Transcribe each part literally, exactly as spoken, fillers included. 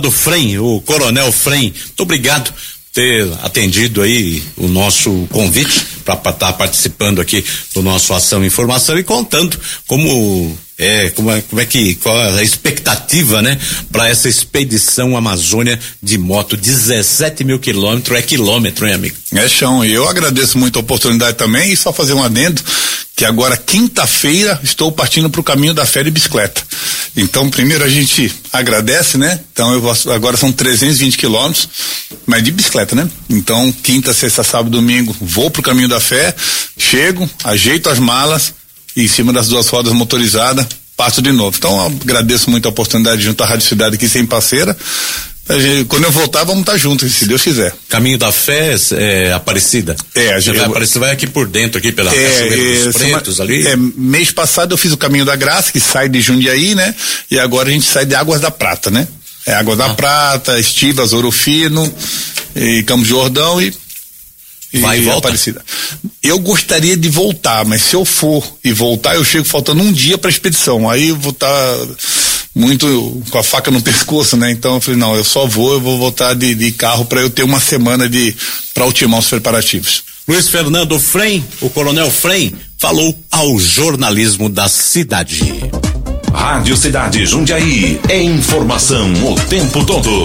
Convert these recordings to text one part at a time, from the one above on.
do Frem, o Coronel Frem, muito obrigado por ter atendido aí o nosso convite para estar tá participando aqui do nosso Ação Informação e contando como é, como é, como é que, qual é a expectativa, né, para essa expedição Amazônia de moto, dezessete mil quilômetros, é quilômetro, hein, amigo? É chão, e eu agradeço muito a oportunidade também, e só fazer um adendo, que agora quinta-feira estou partindo para o caminho da fé de bicicleta. Então, primeiro a gente agradece, né? Então, eu vou, agora são trezentos e vinte quilômetros, mas de bicicleta, né? Então, quinta, sexta, sábado, domingo, vou pro caminho da fé, chego, ajeito as malas e em cima das duas rodas motorizadas, passo de novo. Então, eu agradeço muito a oportunidade de juntar a Rádio Cidade aqui sem parceira. A gente, quando eu voltar, vamos estar juntos, se Deus quiser. Caminho da Fé é Aparecida. É, a gente vai aparecer, vai aqui por dentro, aqui pela é, Cachoeira dos Pretos é, ali. É, mês passado eu fiz o Caminho da Graça, que sai de Jundiaí, né? E agora a gente sai de Águas da Prata, né? É Águas ah. da Prata, Estivas, Ouro Fino, e Campos de Jordão e Vai e volta? Aparecida. Eu gostaria de voltar, mas se eu for e voltar, eu chego faltando um dia para a expedição. Aí eu vou estar tá muito com a faca no pescoço, né? Então eu falei, não, eu só vou, eu vou voltar de, de carro para eu ter uma semana de para ultimar os preparativos. Luiz Fernando Frem, o Coronel Frem, falou ao jornalismo da cidade. Rádio Cidade Jundiaí, é informação o tempo todo.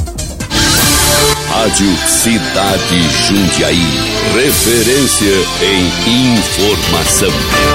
Rádio Cidade Jundiaí, referência em informação.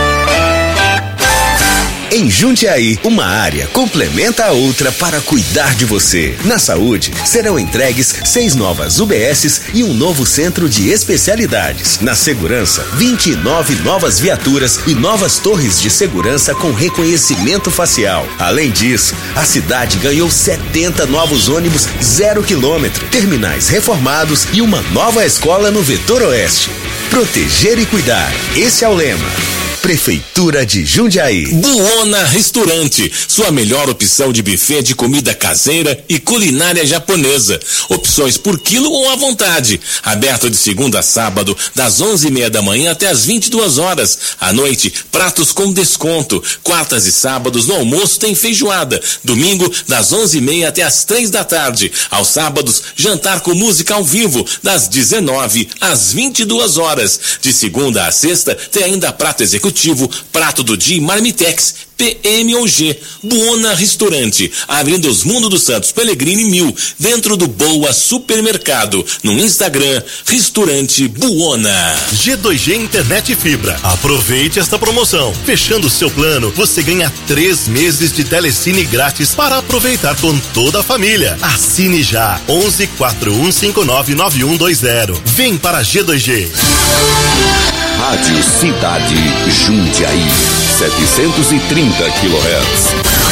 Em Jundiaí, uma área complementa a outra para cuidar de você. Na saúde, serão entregues seis novas U B Ss e um novo centro de especialidades. Na segurança, vinte e nove novas viaturas e novas torres de segurança com reconhecimento facial. Além disso, a cidade ganhou setenta novos ônibus zero quilômetro, terminais reformados e uma nova escola no Vetor Oeste. Proteger e cuidar, esse é o lema. Prefeitura de Jundiaí. Buona Restaurante, sua melhor opção de buffet de comida caseira e culinária japonesa. Opções por quilo ou à vontade. Aberto de segunda a sábado, das onze e meia da manhã até as vinte e duas horas. À noite, pratos com desconto. Quartas e sábados no almoço tem feijoada. Domingo, das onze e meia até as três da tarde. Aos sábados, jantar com música ao vivo, das dezenove às vinte e duas horas. De segunda a sexta, tem ainda prato executivo, prato do dia e Marmitex, P M ou G. Buona Restaurante, Avenida Osmundo dos Santos Pellegrini mil, dentro do Boa Supermercado. No Instagram, Restaurante Buona. G dois G Internet Fibra. Aproveite esta promoção. Fechando o seu plano, você ganha três meses de telecine grátis para aproveitar com toda a família. Assine já. onze quatro um cinco nove nove um dois zero. Vem para G dois G. Rádio Cidade Jundiaí, setecentos e trinta quilohertz.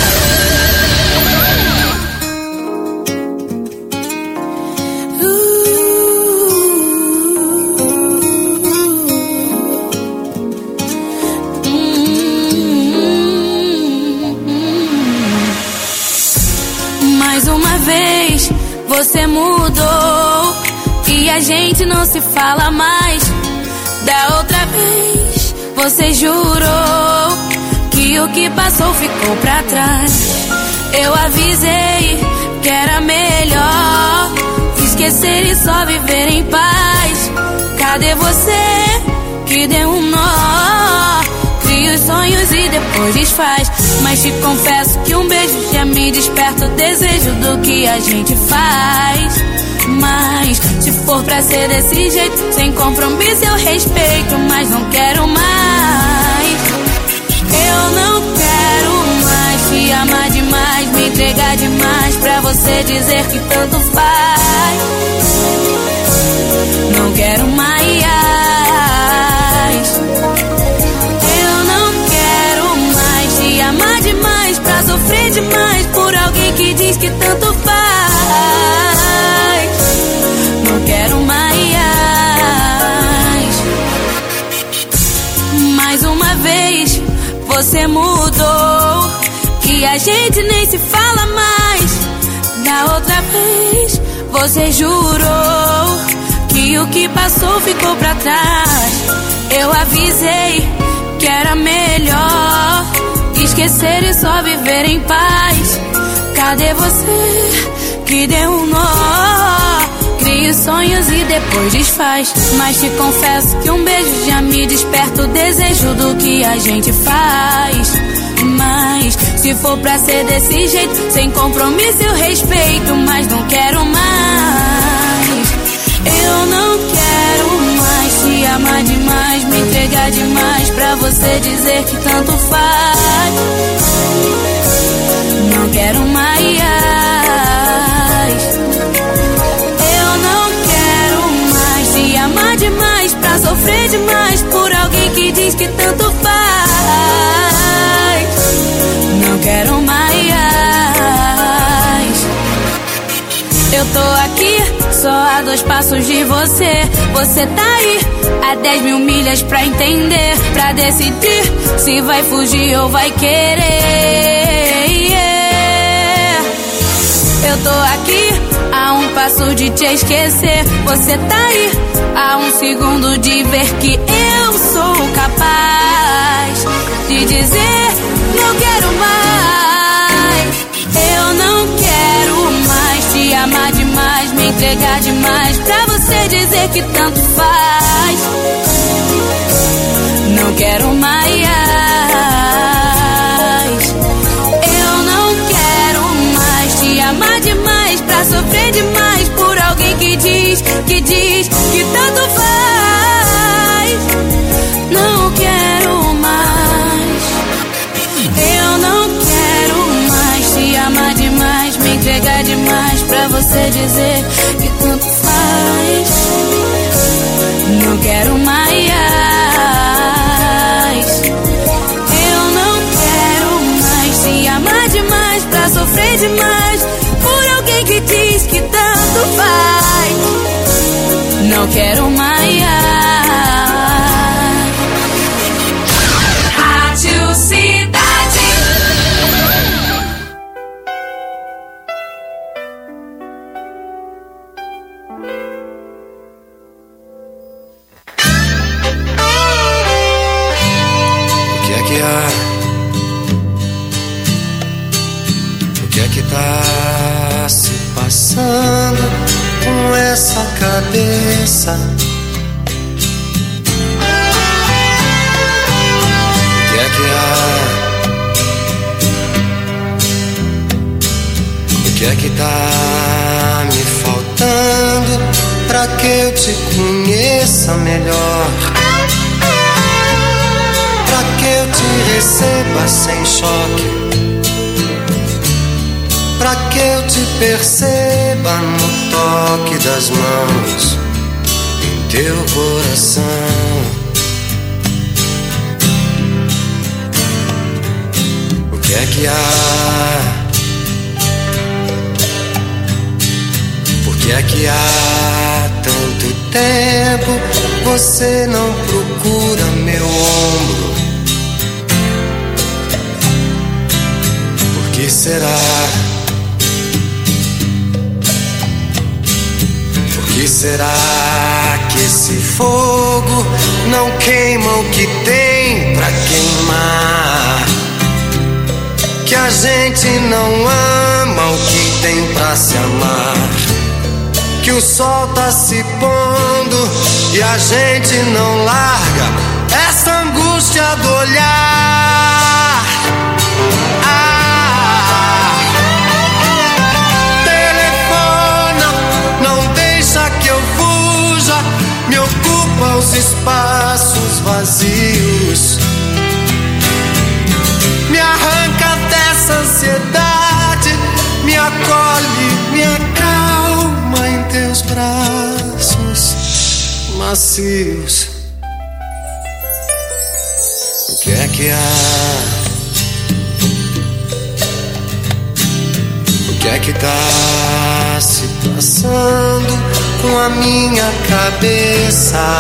Mais uma vez você mudou e a gente não se fala mais. Da outra vez, você jurou que o que passou ficou pra trás. Eu avisei que era melhor esquecer e só viver em paz. Cadê você que deu um nó? Cria os sonhos e depois desfaz. Mas te confesso que um beijo já me desperta o desejo do que a gente faz. Mas se for pra ser desse jeito, sem compromisso eu respeito, mas não quero mais. Eu não quero mais te amar demais, me entregar demais pra você dizer que tanto faz. Não quero mais. Eu não quero mais te amar demais pra sofrer demais por alguém que diz que tanto faz. Não quero mais. Mais uma vez você mudou e a gente nem se fala mais. Da outra vez você jurou que o que passou ficou pra trás. Eu avisei que era melhor esquecer e só viver em paz. Cadê você que dê um nó. Crio sonhos e depois desfaz. Mas te confesso que um beijo já me desperta o desejo do que a gente faz. Mas se for pra ser desse jeito, sem compromisso eu respeito, mas não quero mais. Eu não quero mais te amar demais, me entregar demais pra você dizer que tanto faz. Não quero mais. Eu não quero mais te amar demais pra sofrer demais por alguém que diz que tanto faz. Não quero mais. Eu tô aqui, só a dois passos de você. Você tá aí, a dez mil milhas pra entender, pra decidir se vai fugir ou vai querer. Yeah. Eu tô aqui, a um passo de te esquecer. Você tá aí, a um segundo de ver que eu sou capaz de dizer não quero mais. Eu não quero mais te amar demais, me entregar demais pra você dizer que tanto faz. Não quero mais. Eu não quero mais te amar demais pra sofrer demais por alguém que diz, que diz que tanto faz. Não quero mais. Eu não quero mais te amar demais, me entregar demais pra você dizer que tanto faz. Não quero mais. Eu não quero mais te amar demais pra sofrer demais por alguém que diz que tanto faz. Não quero mais. Rádio Cidade. O que é que há? O que é que tá se passando com essa cabeça? O que é que há? O que é que tá me faltando pra que eu te conheça melhor? Pra que eu te receba sem choque? Pra que eu te perceba no toque das mãos em teu coração? O que é que há? Por que é que há tanto tempo você não procura meu ombro? Por que será? Por que será que esse fogo não queima o que tem pra queimar? Que a gente não ama o que tem pra se amar? Que o sol tá se pondo e a gente não larga essa angústia do olhar. Ah, telefona, não deixa que eu fuja, me ocupa os espaços vazios, me arranca dessa ansiedade, me acolhe, me acalma em teus braços macios. O que é que há? O que é que tá se passando com a minha cabeça?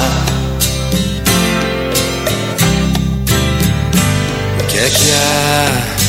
O que é que há?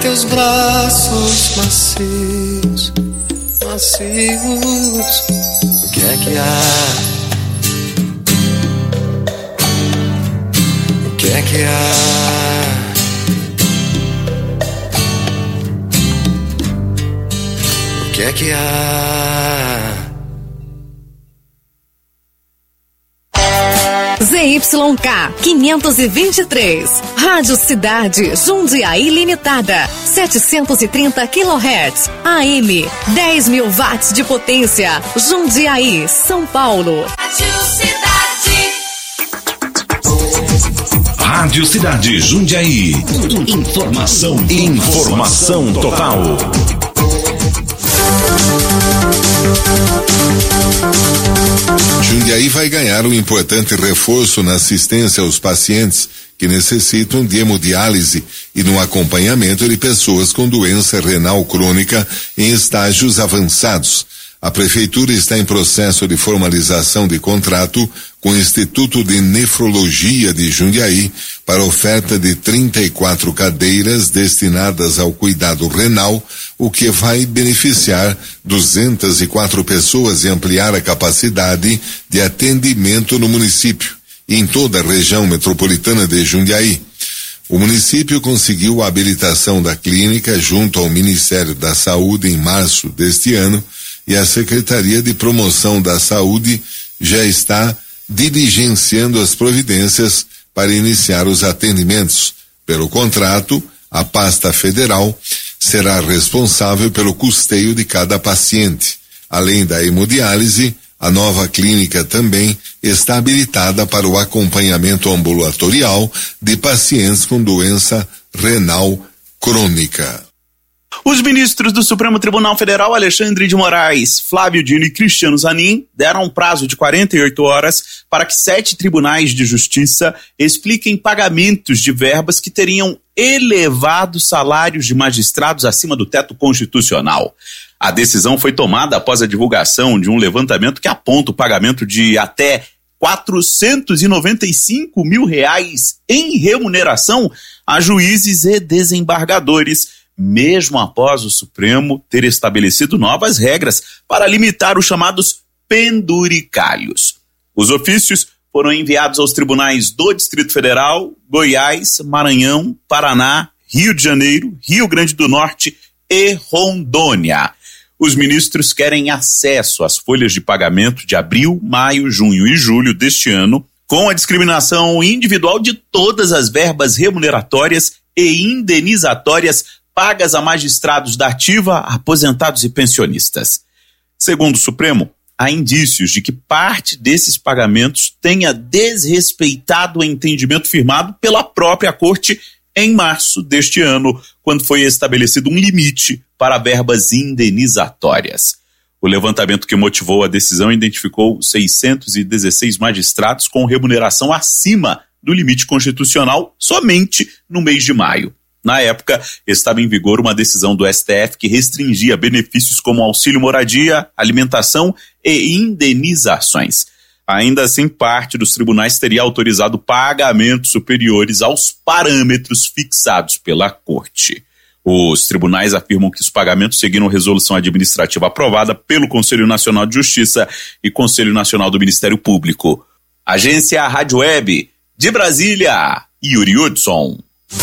teus braços macios, macios. O que é que há? O que é que há? O que é que há? Z Y K quinhentos e vinte e três, Rádio Cidade Jundiaí Limitada, setecentos e trinta quilohertz, A M, dez mil watts de potência, Jundiaí, São Paulo. Rádio Cidade Jundiaí. Informação, informação total. Jundiaí vai ganhar um importante reforço na assistência aos pacientes que necessitam de hemodiálise e no acompanhamento de pessoas com doença renal crônica em estágios avançados. A Prefeitura está em processo de formalização de contrato com o Instituto de Nefrologia de Jundiaí para oferta de trinta e quatro cadeiras destinadas ao cuidado renal, o que vai beneficiar duzentas e quatro pessoas e ampliar a capacidade de atendimento no município e em toda a região metropolitana de Jundiaí. O município conseguiu a habilitação da clínica junto ao Ministério da Saúde em março deste ano e a Secretaria de Promoção da Saúde já está diligenciando as providências para iniciar os atendimentos. Pelo contrato, a pasta federal será responsável pelo custeio de cada paciente. Além da hemodiálise, a nova clínica também está habilitada para o acompanhamento ambulatorial de pacientes com doença renal crônica. Os ministros do Supremo Tribunal Federal, Alexandre de Moraes, Flávio Dino e Cristiano Zanin, deram um prazo de quarenta e oito horas para que sete tribunais de justiça expliquem pagamentos de verbas que teriam elevado salários de magistrados acima do teto constitucional. A decisão foi tomada após a divulgação de um levantamento que aponta o pagamento de até quatrocentos e noventa e cinco mil reais em remuneração a juízes e desembargadores, mesmo após o Supremo ter estabelecido novas regras para limitar os chamados penduricalhos. Os ofícios foram enviados aos tribunais do Distrito Federal, Goiás, Maranhão, Paraná, Rio de Janeiro, Rio Grande do Norte e Rondônia. Os ministros querem acesso às folhas de pagamento de abril, maio, junho e julho deste ano, com a discriminação individual de todas as verbas remuneratórias e indenizatórias pagas a magistrados da ativa, aposentados e pensionistas. Segundo o Supremo, há indícios de que parte desses pagamentos tenha desrespeitado o entendimento firmado pela própria Corte em março deste ano, quando foi estabelecido um limite para verbas indenizatórias. O levantamento que motivou a decisão identificou seiscentos e dezesseis magistrados com remuneração acima do limite constitucional somente no mês de maio. Na época, estava em vigor uma decisão do S T F que restringia benefícios como auxílio moradia, alimentação e indenizações. Ainda assim, parte dos tribunais teria autorizado pagamentos superiores aos parâmetros fixados pela Corte. Os tribunais afirmam que os pagamentos seguiram resolução administrativa aprovada pelo Conselho Nacional de Justiça e Conselho Nacional do Ministério Público. Agência Rádio Web, de Brasília, Yuri Hudson.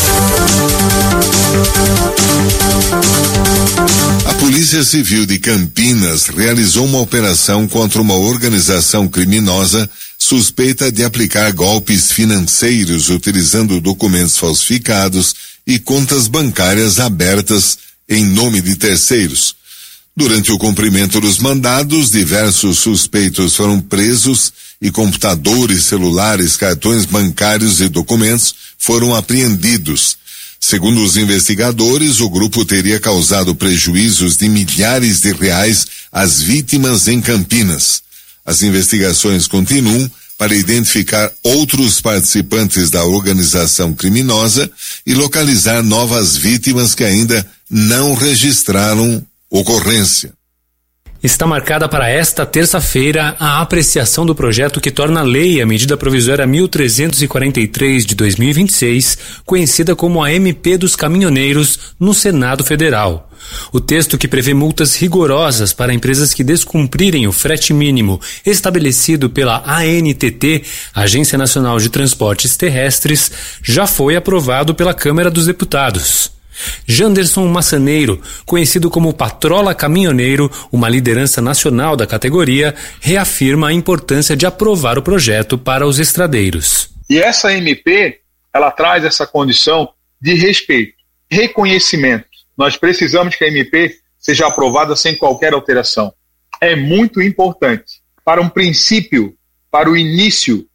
A Polícia Civil de Campinas realizou uma operação contra uma organização criminosa suspeita de aplicar golpes financeiros utilizando documentos falsificados e contas bancárias abertas em nome de terceiros. Durante o cumprimento dos mandados, diversos suspeitos foram presos e computadores, celulares, cartões bancários e documentos foram apreendidos. Segundo os investigadores, o grupo teria causado prejuízos de milhares de reais às vítimas em Campinas. As investigações continuam para identificar outros participantes da organização criminosa e localizar novas vítimas que ainda não registraram ocorrência. Está marcada para esta terça-feira a apreciação do projeto que torna lei a medida provisória mil trezentos e quarenta e três de dois mil e vinte e seis, conhecida como a M P dos caminhoneiros, no Senado Federal. O texto, que prevê multas rigorosas para empresas que descumprirem o frete mínimo estabelecido pela A N T T, Agência Nacional de Transportes Terrestres, já foi aprovado pela Câmara dos Deputados. Janderson Massaneiro, conhecido como Patrola Caminhoneiro, uma liderança nacional da categoria, reafirma a importância de aprovar o projeto para os estradeiros. E essa M P, ela traz essa condição de respeito, reconhecimento. Nós precisamos que a M P seja aprovada sem qualquer alteração. É muito importante para um princípio, para o início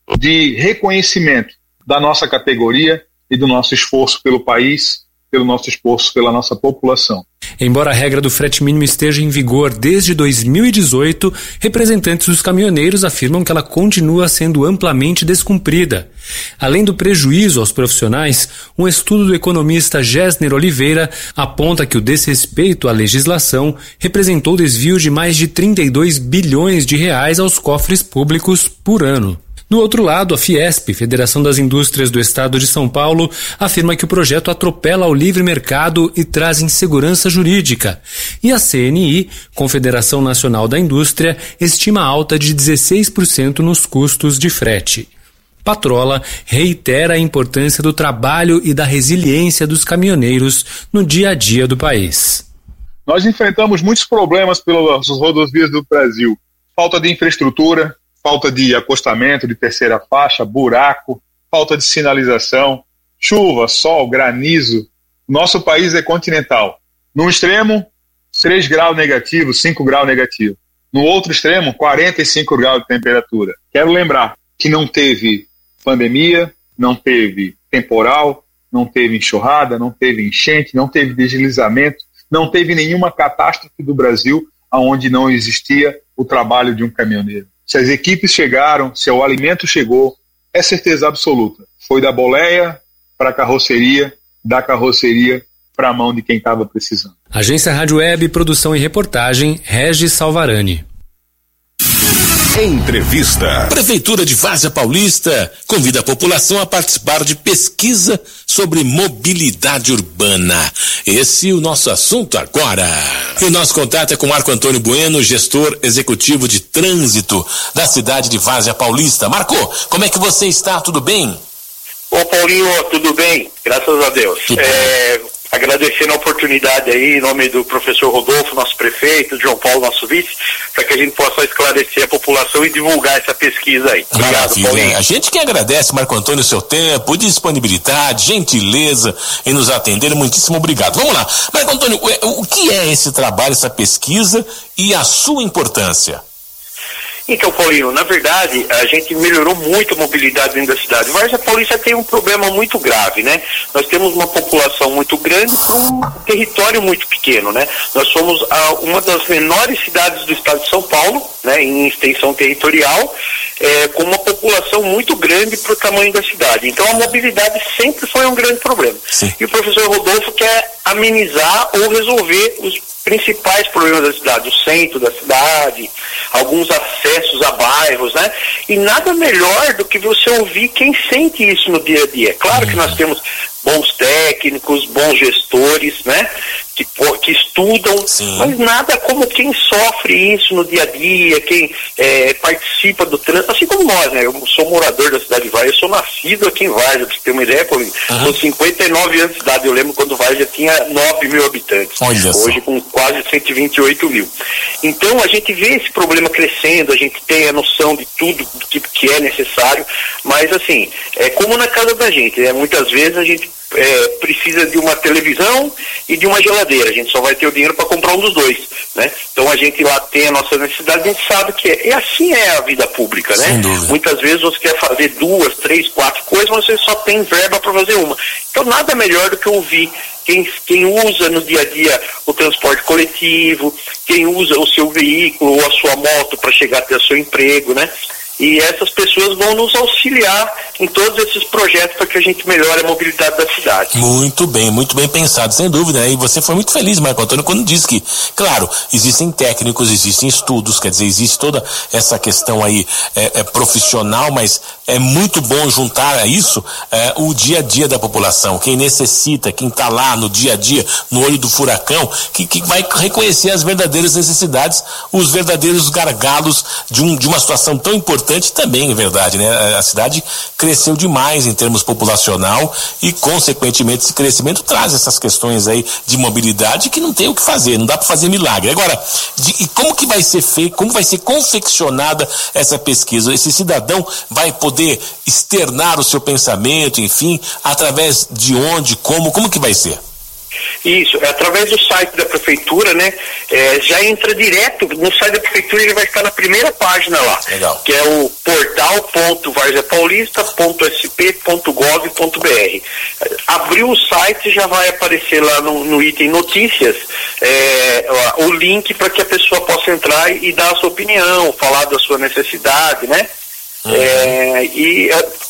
de reconhecimento da nossa categoria e do nosso esforço pelo país, pelo nosso esforço pela nossa população. Embora a regra do frete mínimo esteja em vigor desde dois mil e dezoito, representantes dos caminhoneiros afirmam que ela continua sendo amplamente descumprida. Além do prejuízo aos profissionais, um estudo do economista Gessner Oliveira aponta que o desrespeito à legislação representou desvio de mais de trinta e dois bilhões de reais aos cofres públicos por ano. Do outro lado, a Fiesp, Federação das Indústrias do Estado de São Paulo, afirma que o projeto atropela o livre mercado e traz insegurança jurídica. E a C N I, Confederação Nacional da Indústria, estima alta de dezesseis por cento nos custos de frete. Patrola reitera a importância do trabalho e da resiliência dos caminhoneiros no dia a dia do país. Nós enfrentamos muitos problemas pelas rodovias do Brasil. Falta de infraestrutura, falta de acostamento de terceira faixa, buraco, falta de sinalização, chuva, sol, granizo. Nosso país é continental. Num extremo, três graus negativo, cinco graus negativo. No outro extremo, quarenta e cinco graus de temperatura. Quero lembrar que não teve pandemia, não teve temporal, não teve enxurrada, não teve enchente, não teve deslizamento, não teve nenhuma catástrofe do Brasil onde não existia o trabalho de um caminhoneiro. Se as equipes chegaram, se o alimento chegou, é certeza absoluta. Foi da boleia para a carroceria, da carroceria para a mão de quem estava precisando. Agência Rádio Web, produção e reportagem, Regis Salvarani. Entrevista. Prefeitura de Várzea Paulista convida a população a participar de pesquisa sobre mobilidade urbana. Esse é o nosso assunto agora. E o nosso contato é com Marco Antônio Bueno, gestor executivo de trânsito da cidade de Várzea Paulista. Marco, como é que você está? Tudo bem? Ô Paulinho, tudo bem? Graças a Deus. É, agradecendo a oportunidade aí, em nome do professor Rodolfo, nosso prefeito, João Paulo, nosso vice, para que a gente possa esclarecer a população e divulgar essa pesquisa aí. Obrigado, Paulinho. A gente que agradece, Marco Antônio, o seu tempo, disponibilidade, gentileza em nos atender. Muitíssimo obrigado. Vamos lá. Marco Antônio, o que é esse trabalho, essa pesquisa e a sua importância? Então, Paulinho, na verdade, a gente melhorou muito a mobilidade dentro da cidade. Várzea Paulista tem um problema muito grave, né? Nós temos uma população muito grande para um território muito pequeno, né? Nós somos a, uma das menores cidades do estado de São Paulo, né, em extensão territorial, é, com uma população muito grande para o tamanho da cidade. Então, a mobilidade sempre foi um grande problema. Sim. E o professor Rodolfo quer amenizar ou resolver os principais problemas da cidade, o centro da cidade, alguns acessos a bairros, né? E nada melhor do que você ouvir quem sente isso no dia a dia. Claro que nós temos bons técnicos, bons gestores, né? Que, que estudam, Sim. mas nada como quem sofre isso no dia a dia, quem é, participa do trânsito, assim como nós, né? Eu sou morador da cidade de Várzea, eu sou nascido aqui em Várzea, pra você ter uma ideia, pô, uhum. Sou cinquenta e nove anos de idade, eu lembro quando Várzea tinha nove mil habitantes, Olha hoje só. Com quase cento e vinte e oito mil. Então a gente vê esse problema crescendo, a gente tem a noção de tudo que, que é necessário, mas assim, é como na casa da gente, né? Muitas vezes a gente É, precisa de uma televisão e de uma geladeira, a gente só vai ter o dinheiro para comprar um dos dois, né? Então a gente lá tem a nossa necessidade, a gente sabe que é, e assim é a vida pública, né? Muitas vezes você quer fazer duas, três, quatro coisas, mas você só tem verba para fazer uma. Então nada melhor do que ouvir quem, quem usa no dia a dia o transporte coletivo, quem usa o seu veículo ou a sua moto para chegar até o seu emprego, né? e essas pessoas vão nos auxiliar em todos esses projetos para que a gente melhore a mobilidade da cidade. Muito bem, muito bem pensado, sem dúvida, né? E você foi muito feliz, Marco Antônio, quando disse que, claro, existem técnicos, existem estudos, quer dizer, existe toda essa questão aí é, é profissional, mas é muito bom juntar a isso é, o dia a dia da população, quem necessita, quem está lá no dia a dia, no olho do furacão, que, que vai reconhecer as verdadeiras necessidades, os verdadeiros gargalos de, um, de uma situação tão importante também, é verdade, né? A cidade cresceu demais em termos populacional e, consequentemente, esse crescimento traz essas questões aí de mobilidade que não tem o que fazer, não dá para fazer milagre. Agora, de, e como que vai ser feito, como vai ser confeccionada essa pesquisa? Esse cidadão vai poder externar o seu pensamento, enfim, através de onde, como, como que vai ser? Isso, é através do site da prefeitura, né? É, já entra direto no site da prefeitura, ele vai ficar na primeira página lá. Legal. Que é o portal ponto várzea paulista ponto s p ponto gov ponto b r. Abriu o site, já vai aparecer lá no, no item notícias é, o link para que a pessoa possa entrar e dar a sua opinião, falar da sua necessidade, né? Uhum. É, e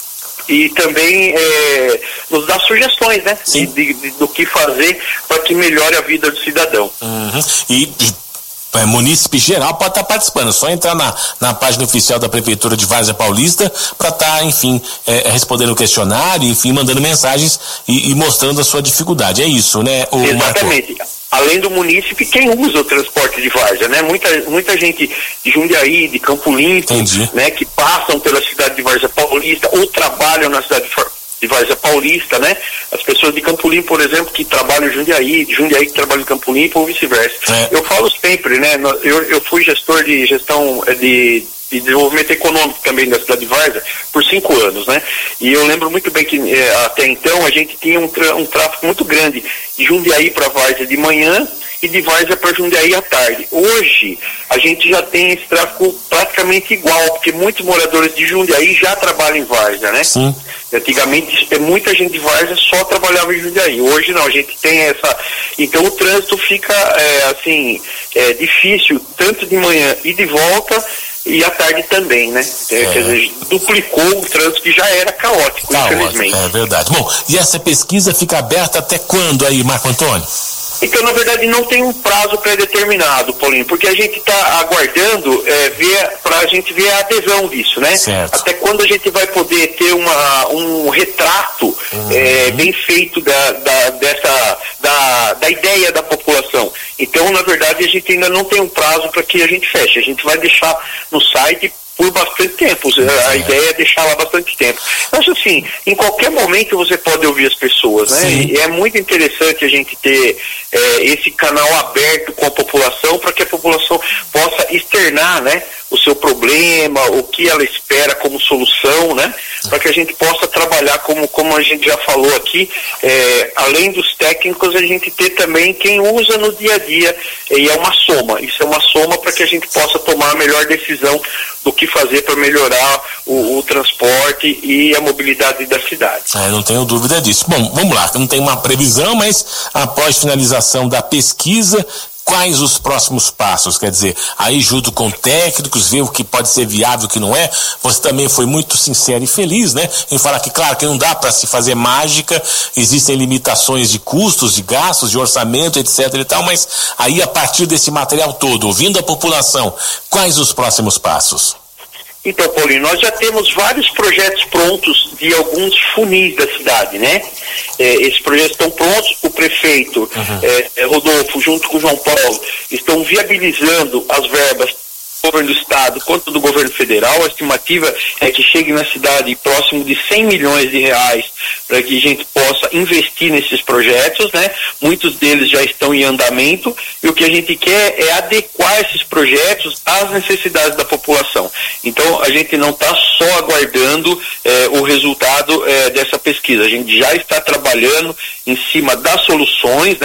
e também é, nos dá sugestões, né? De, de, de, do que fazer para que melhore a vida do cidadão. Uhum. E, e é, munícipe geral pode estar participando, é só entrar na, na página oficial da Prefeitura de Várzea Paulista para estar, tá, enfim, é, respondendo o questionário, enfim, mandando mensagens e, e mostrando a sua dificuldade. É isso, né? O Exatamente. Marco? Além do munícipe, quem usa o transporte de várzea, né? Muita, muita gente de Jundiaí, de Campo Limpo, né? Que passam pela cidade de Várzea Paulista ou trabalham na cidade de Várzea Paulista, né? As pessoas de Campo Limpo, por exemplo, que trabalham em Jundiaí, de Jundiaí que trabalham em Campo Limpo ou vice-versa. É. Eu falo sempre, né? Eu, eu fui gestor de gestão de... de desenvolvimento econômico também da cidade de Várzea por cinco anos, né? E eu lembro muito bem que eh, até então a gente tinha um, tra- um tráfego muito grande de Jundiaí para Várzea de manhã e de Várzea para Jundiaí à tarde. Hoje a gente já tem esse tráfego praticamente igual, porque muitos moradores de Jundiaí já trabalham em Várzea, né? Sim. Antigamente muita gente de Várzea só trabalhava em Jundiaí. Hoje não, a gente tem essa... Então o trânsito fica é, assim, é, difícil, tanto de manhã e de volta, e à tarde também, né? É. Quer dizer, duplicou o trânsito que já era caótico, caótico, infelizmente. É verdade. Bom, e essa pesquisa fica aberta até quando aí, Marco Antônio? Então, na verdade, não tem um prazo pré-determinado, Paulinho, porque a gente está aguardando é, ver, para a gente ver a adesão disso, né? Certo. Até quando a gente vai poder ter uma, um retrato uhum. é, bem feito da, da, dessa, da, da ideia da população. Então, na verdade, a gente ainda não tem um prazo para que a gente feche. A gente vai deixar no site por bastante tempo, a ideia é deixar lá bastante tempo. Mas assim, em qualquer momento você pode ouvir as pessoas, né? Sim. E é muito interessante a gente ter é, esse canal aberto com a população para que a população possa externar, né, o seu problema, o que ela espera como solução, né? Para que a gente possa trabalhar como, como a gente já falou aqui, é, além dos técnicos, a gente ter também quem usa no dia a dia, e é uma soma, isso é uma soma para que a gente possa tomar a melhor decisão do que fazer para melhorar o, o transporte e a mobilidade da cidade. É, não tenho dúvida disso. Bom, vamos lá, não tem uma previsão, mas após finalização da pesquisa, quais os próximos passos? Quer dizer, aí junto com técnicos, ver o que pode ser viável e o que não é. Você também foi muito sincero e feliz, né? Em falar que, claro, que não dá para se fazer mágica, existem limitações de custos, de gastos, de orçamento, etc e tal, mas aí a partir desse material todo, ouvindo a população, quais os próximos passos? Então, Paulinho, nós já temos vários projetos prontos de alguns funis da cidade, né? É, esses projetos estão prontos, o prefeito uhum. é, Rodolfo, junto com o João Paulo, estão viabilizando as verbas do governo do estado quanto do governo federal. A estimativa é que chegue na cidade próximo de cem milhões de reais para que a gente possa investir nesses projetos, né? Muitos deles já estão em andamento e o que a gente quer é adequar esses projetos às necessidades da população. Então a gente não está só aguardando eh, o resultado eh, dessa pesquisa, a gente já está trabalhando em cima das soluções, né?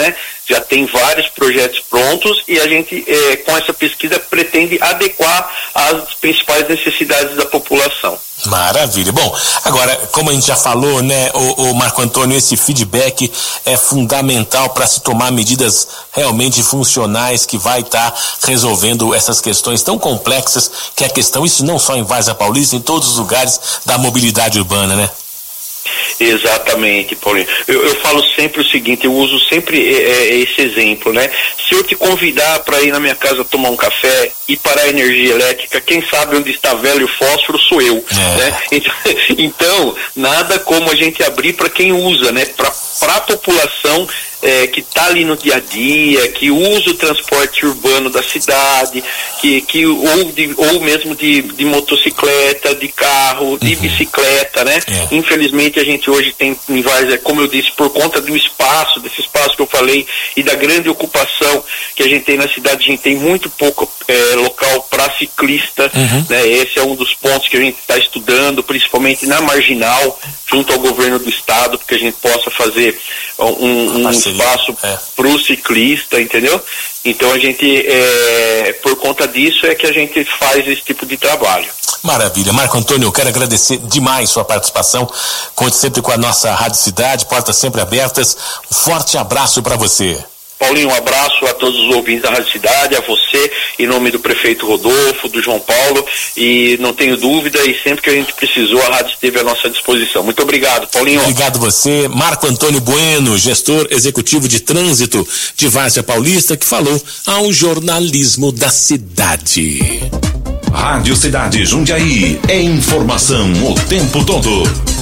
já tem vários projetos prontos e a gente, é, com essa pesquisa, pretende adequar às principais necessidades da população. Maravilha. Bom, agora, como a gente já falou, né, o, o Marco Antônio, esse feedback é fundamental para se tomar medidas realmente funcionais que vai estar tá resolvendo essas questões tão complexas que é a questão, isso não só em Várzea Paulista, em todos os lugares da mobilidade urbana, né? Exatamente, Paulinho. Eu, eu falo sempre o seguinte, eu uso sempre é, esse exemplo, né? Se eu te convidar para ir na minha casa tomar um café e parar a energia elétrica, quem sabe onde está velho o fósforo sou eu, é. né? Então, então, nada como a gente abrir para quem usa, né? Para a população é, que está ali no dia a dia, que usa o transporte urbano da cidade, que, que, ou, de, ou mesmo de, de motocicleta, de carro, de uhum. bicicleta, né? É. Infelizmente a gente hoje tem em Várzea, como eu disse, por conta do espaço, desse espaço que eu falei e da grande ocupação que a gente tem na cidade, a gente tem muito pouco é, local para ciclista, uhum. né? Esse é um dos pontos que a gente está estudando, principalmente na Marginal, junto ao governo do estado, porque a gente possa fazer um, um espaço é. para o ciclista, entendeu? Então a gente, é, por conta disso é que a gente faz esse tipo de trabalho. Maravilha. Marco Antônio, eu quero agradecer demais sua participação. Conte sempre com a nossa Rádio Cidade, portas sempre abertas. Um forte abraço para você. Paulinho, um abraço a todos os ouvintes da Rádio Cidade, a você, em nome do prefeito Rodolfo, do João Paulo, e não tenho dúvida, e sempre que a gente precisou, a rádio esteve à nossa disposição. Muito obrigado, Paulinho. Obrigado você. Marco Antônio Bueno, gestor executivo de trânsito de Várzea Paulista, que falou ao jornalismo da cidade. Rádio Cidade Jundiaí, é informação o tempo todo.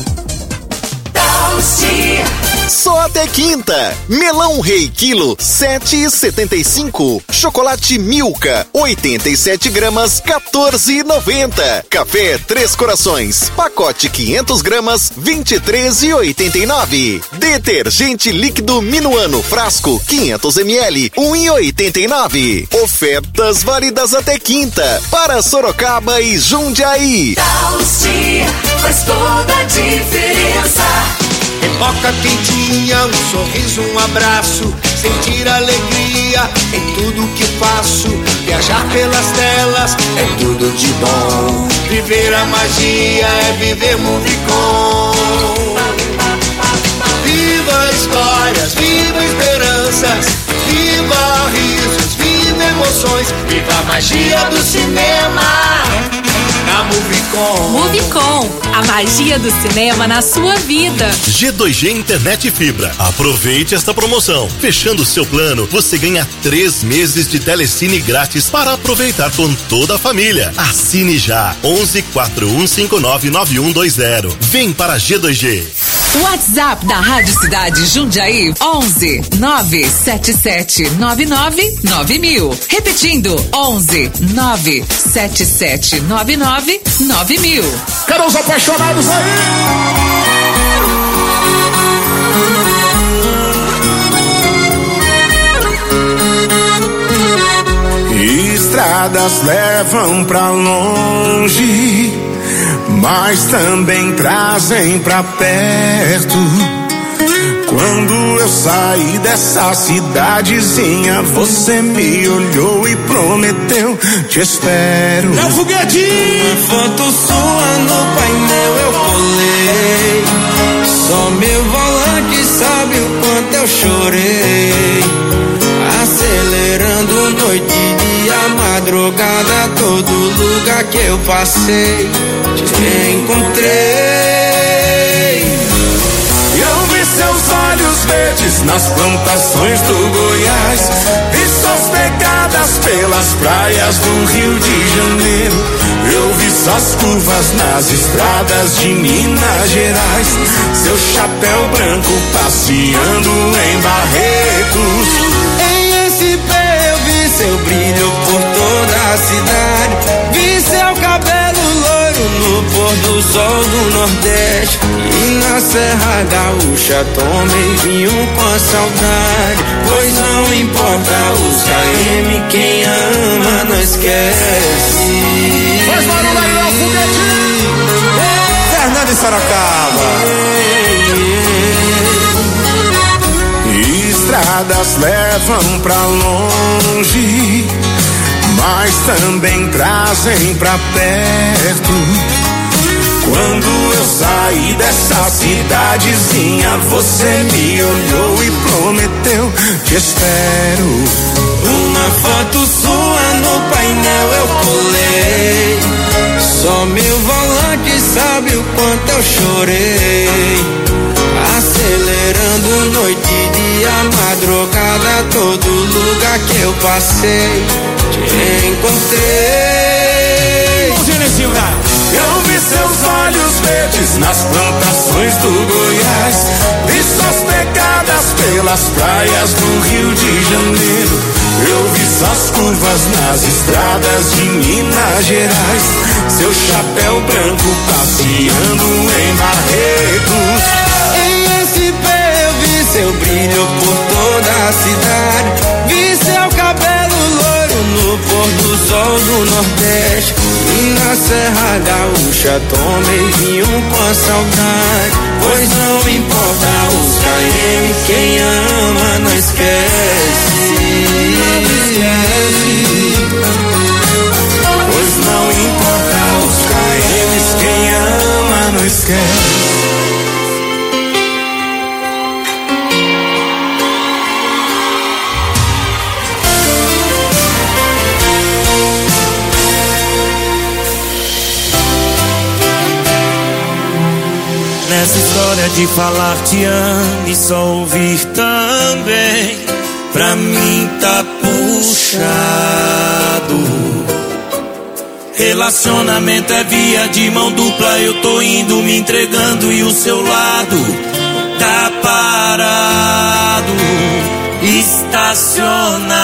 Só até quinta. Melão Rei quilo sete e setenta e cinco. Chocolate Milka oitenta e sete gramas quatorze e noventa. Café Três Corações pacote quinhentas gramas vinte e três e oitenta e nove. Detergente líquido Minuano frasco quinhentos mililitros um e oitenta e nove. Ofertas válidas até quinta para Sorocaba e Jundiaí. Faz toda a diferença. Pipoca quentinha, um sorriso, um abraço, sentir alegria em tudo que faço. Viajar pelas telas é tudo de bom. Viver a magia é viver Movicon. Viva histórias, viva esperanças, viva risos, viva emoções, viva a magia do cinema. Na Movicon. Movicon, a magia do cinema na sua vida. G dois G Internet e Fibra. Aproveite esta promoção. Fechando seu plano, você ganha três meses de telecine grátis para aproveitar com toda a família. Assine já. onze quatro um cinco nove nove um dois zero. Vem para G dois G. WhatsApp da Rádio Cidade Jundiaí onze nove sete sete nove nove nove mil. Repetindo, onze nove sete sete nove nove nove mil. Cadê os apaixonados aí? Estradas levam pra longe, mas também trazem pra perto. Quando eu saí dessa cidadezinha, você me olhou e prometeu, te espero. É o foguetinho! Uma foto sua no painel eu colei, só meu volante sabe o quanto eu chorei. Acelerando noite e dia, madrugada, todo lugar que eu passei, te encontrei. Eu vi seus olhos verdes nas plantações do Goiás, vi suas pegadas pelas praias do Rio de Janeiro. Eu vi suas curvas nas estradas de Minas Gerais, seu chapéu branco passeando em Barretos. Em S P eu vi seu brilho por toda a cidade, vi seu cabelo loiro no pôr do sol do Nordeste. E na Serra Gaúcha tomei vinho com a saudade, pois não importa os K M, quem ama não esquece. Faz barulho aí, ó, foguetinho! Fernando de Sorocaba. Estrada estradas levam pra longe, mas também trazem pra perto. Quando eu saí dessa cidadezinha, você me olhou e prometeu: te espero. Uma foto sua no painel eu colei, só meu volante sabe o quanto eu chorei. Acelerando noite e dia, madrugada, todo lugar que eu passei, te encontrei. Mãozinha em cima. Eu vi seus olhos verdes nas plantações do Goiás, vi suas pegadas pelas praias do Rio de Janeiro, eu vi suas curvas nas estradas de Minas Gerais, seu chapéu branco passeando em Barretos. Em S P eu vi seu brilho por toda a cidade, vi seu cabelo loiro no pôr do sol do Nordeste, e na Serra Gaúcha tomei vinho com a saudade. Pois não importa os K M, quem ama não esquece. Pois não importa os K Ms, quem ama não esquece. Nessa história de falar te amo e só ouvir também, pra mim tá puxado. Relacionamento é via de mão dupla, eu tô indo me entregando e o seu lado tá parado, estacionado.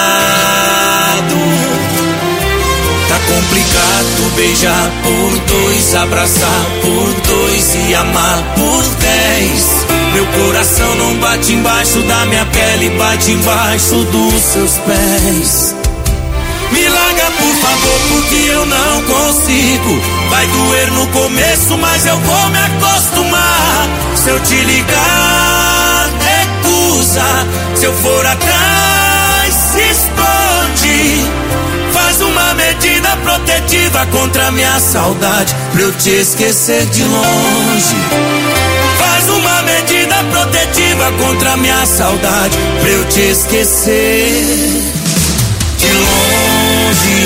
Tá complicado beijar por dois, abraçar por dois e amar por dez. Meu coração não bate embaixo da minha pele, bate embaixo dos seus pés. Me larga por favor, porque eu não consigo. Vai doer no começo, mas eu vou me acostumar. Se eu te ligar, recusa. Se eu for atrás, se esconde. Faz uma medida protetiva contra a minha saudade, pra eu te esquecer de longe. Faz uma medida protetiva contra a minha saudade, pra eu te esquecer de longe.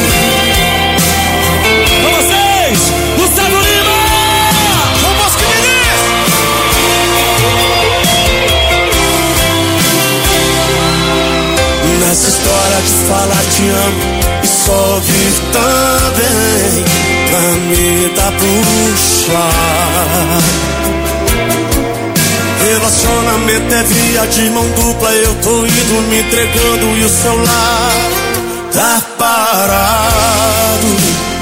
Com vocês, Gustavo Lima! Vamos, queridos! Nessa história de falar te amo e só ouvir também, pra mim tá puxado. Relacionamento é via de mão dupla, eu tô indo me entregando e o seu lado tá parado,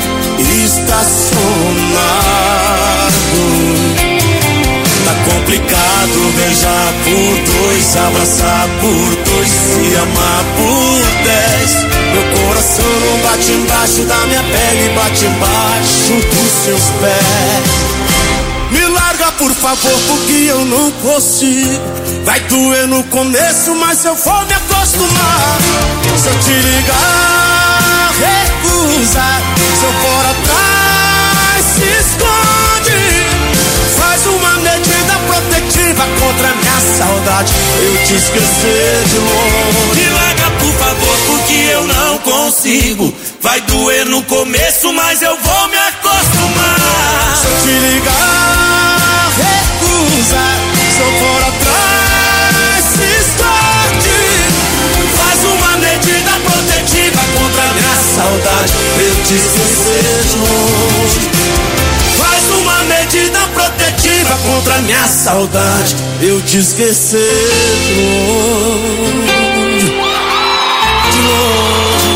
estacionado. Tá complicado beijar por dois, abraçar por dois e amar por dez. Meu coração não bate embaixo da minha pele, bate embaixo dos seus pés. Me larga por favor, porque eu não consigo. Vai doer no começo, mas eu vou me acostumar. Se eu te ligar, recusa. Se eu for atrás, se esconde. Faz uma medida protetiva contra a minha saudade, eu te esquecer de longe. Me larga por favor, porque eu não consigo. Vai doer no começo, mas eu vou me acostumar. Se eu te ligar, recusa. Se eu for atrás, se esconde. Faz uma medida protetiva contra a minha saudade, eu te esquecer de longe. Faz uma medida protetiva contra a minha saudade, eu te esquecer de longe. De longe.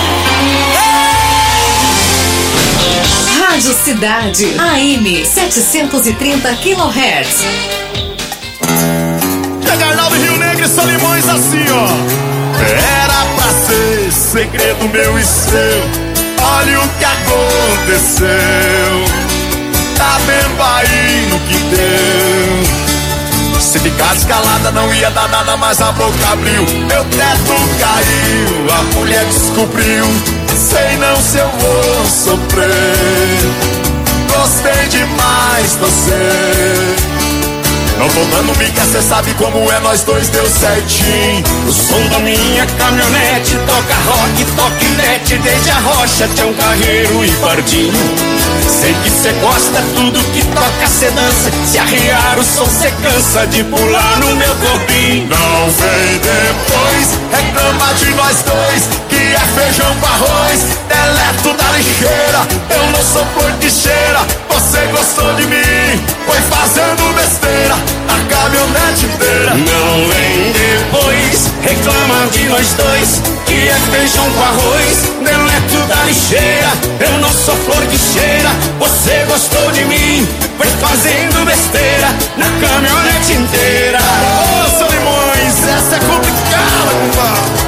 Rádio Cidade, A M setecentos e trinta quilohertz. Pegar do Rio Negro e Solimões assim, ó. Era pra ser segredo meu e seu. Olha o que aconteceu. Tá vendo aí no que deu. Se ficasse calada não ia dar nada, mas a boca abriu. Meu teto caiu, a mulher descobriu. Sei não se eu vou sofrer. Gostei demais de você. Não tô dando mica, cê sabe como é, nós dois deu certinho. O som da minha caminhonete toca rock, toque net, desde a rocha até um carreiro e pardinho. Sei que cê gosta, tudo que toca cê dança. Se arriar o som cê cansa de pular no meu corpinho. Não vem depois, reclama de nós dois, que é feijão com arroz, deleto da lixeira. Eu não sou flor de cheira, você gostou de mim, foi fazendo besteira na caminhonete inteira. Não vem depois, reclama de nós dois, que é feijão com arroz, deleto da lixeira. Eu não sou flor de cheira, você gostou de mim, foi fazendo besteira na caminhonete inteira. Ô, seu Limões, essa é complicada, compadre.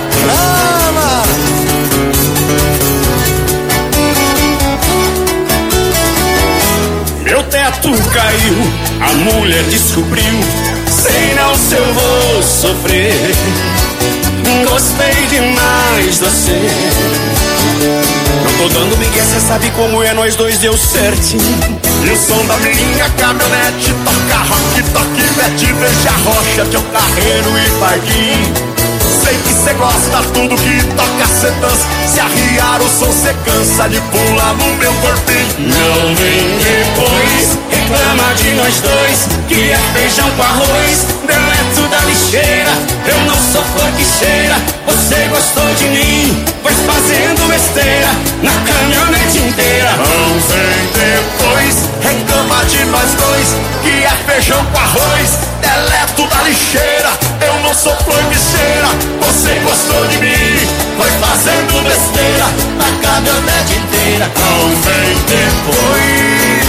Meu teto caiu, a mulher descobriu. Sei não se eu vou sofrer. Gostei demais de você. Não tô dando migué, cê sabe como é, nós dois deu certinho. E o som da minha caminhonete toca rock, toque net, desde a rocha de um carreiro e pardinho. Sei que cê gosta, tudo que toca cê dança. Se arriar o som cê cansa de pular no meu corpinho. Não vem depois, reclama de nós dois, que é feijão com arroz, deleto da lixeira. Eu não sou flor que cheira, você gostou de mim, foi fazendo besteira na caminhonete inteira. Não vem depois, reclama de nós dois, que é feijão com arroz, deleto da lixeira. Eu não sou flor que cheira, você gostou de mim, foi fazendo besteira na caminhonete inteira. Não vem depois.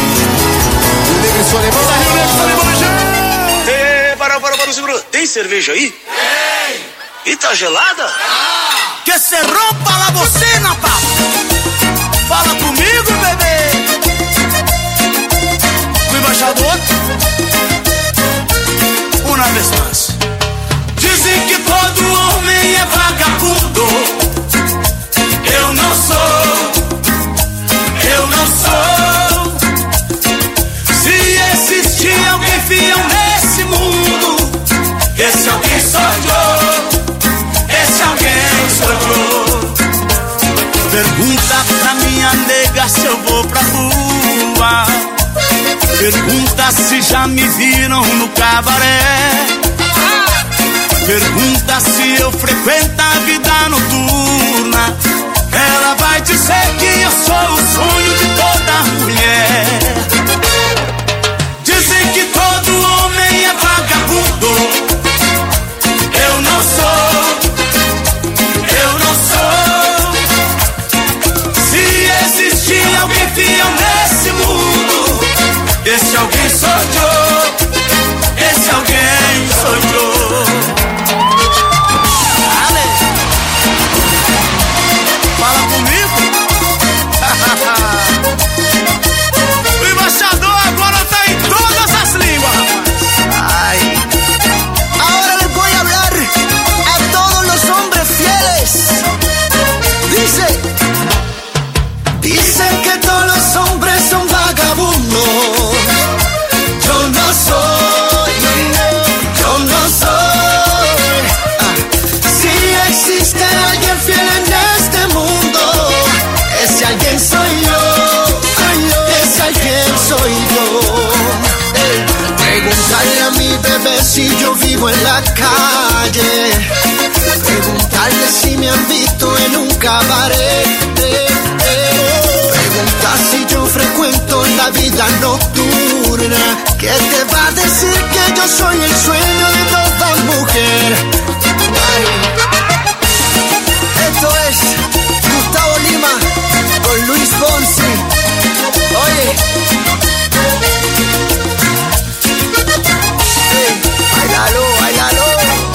Ei, para, para, para, segura. Tem cerveja aí? Tem. E tá gelada? Ah. Que se rompa la bocina, papo. Fala comigo, bebê. O embaixador. Uma vez mais. Dizem que todo homem é vagabundo. Eu não sou. Eu não sou. Se existir alguém fiel nesse mundo, esse alguém sou eu. Esse alguém sou eu. Pergunta pra minha nega se eu vou pra rua. Pergunta se já me viram no cabaré. Pergunta se eu frequento a vida noturna. Ela vai dizer que eu sou o sonho de toda mulher. Dizem que todo homem é vagabundo. Eu não sou. Eu não sou. Se existir alguém fiel nesse mundo, esse alguém sou eu. Esse alguém sou eu. Fala comigo. O embaixador agora tá em todas as línguas, rapaz. Ay. Ahora les voy a hablar a todos los hombres fieles. Dice, dicen que todos los hombres son vagabundos. Yo no soy, yo no soy. Ah. Si existe alguien fiel en este mundo, ese alguien soy yo, ese alguien soy yo. Ey. Preguntarle a mi bebé si yo vivo en la calle. Preguntarle si me han visto en un cabaret. Eh, eh. Preguntar si yo frecuento la vida nocturna. ¿Qué te va a decir que yo soy el sueño de toda mujer? Ay. Esto es Gustavo Lima con Luis Fonsi. Oye. Hey, bailalo, bailalo.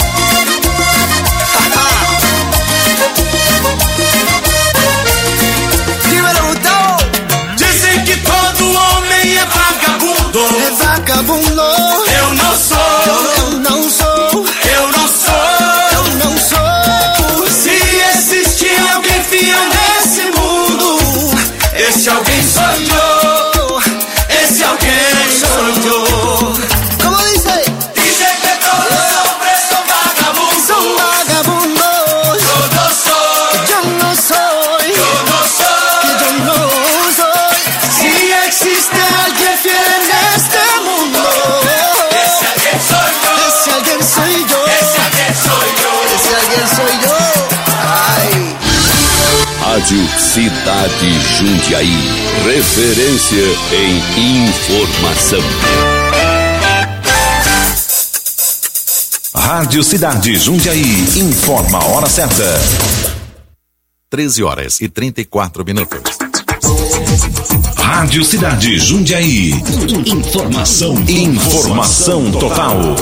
Dímelo, Gustavo. Dizem que todo homem é vagabundo. É vagabundo. Eu não sou. Eu não Rádio Cidade Jundiaí. Referência em informação. Rádio Cidade Jundiaí informa a hora certa. treze horas e trinta e quatro minutos. Rádio Cidade Jundiaí. Informação. Informação total.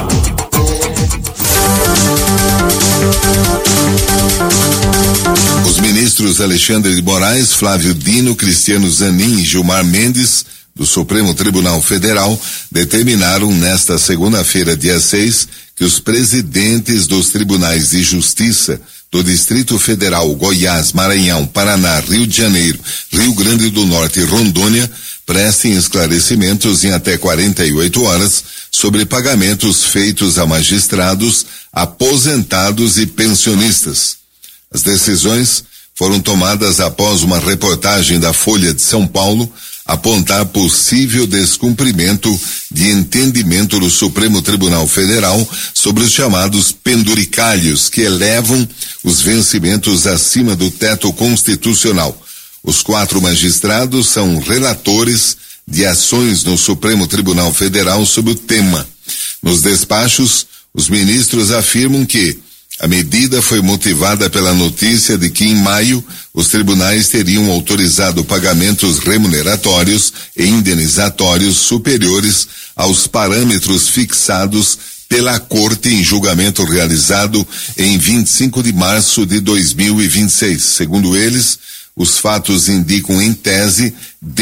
Os ministros Alexandre de Moraes, Flávio Dino, Cristiano Zanin e Gilmar Mendes, do Supremo Tribunal Federal, determinaram nesta segunda-feira, dia seis, que os presidentes dos tribunais de justiça do Distrito Federal, Goiás, Maranhão, Paraná, Rio de Janeiro, Rio Grande do Norte e Rondônia prestem esclarecimentos em até quarenta e oito horas sobre pagamentos feitos a magistrados, aposentados e pensionistas. As decisões foram tomadas após uma reportagem da Folha de São Paulo apontar possível descumprimento de entendimento do Supremo Tribunal Federal sobre os chamados penduricalhos, que elevam os vencimentos acima do teto constitucional. Os quatro magistrados são relatores de ações no Supremo Tribunal Federal sobre o tema. Nos despachos, os ministros afirmam que a medida foi motivada pela notícia de que em maio os tribunais teriam autorizado pagamentos remuneratórios e indenizatórios superiores aos parâmetros fixados pela Corte em julgamento realizado em vinte e cinco de março de dois mil e vinte e seis. Segundo eles, os fatos indicam em tese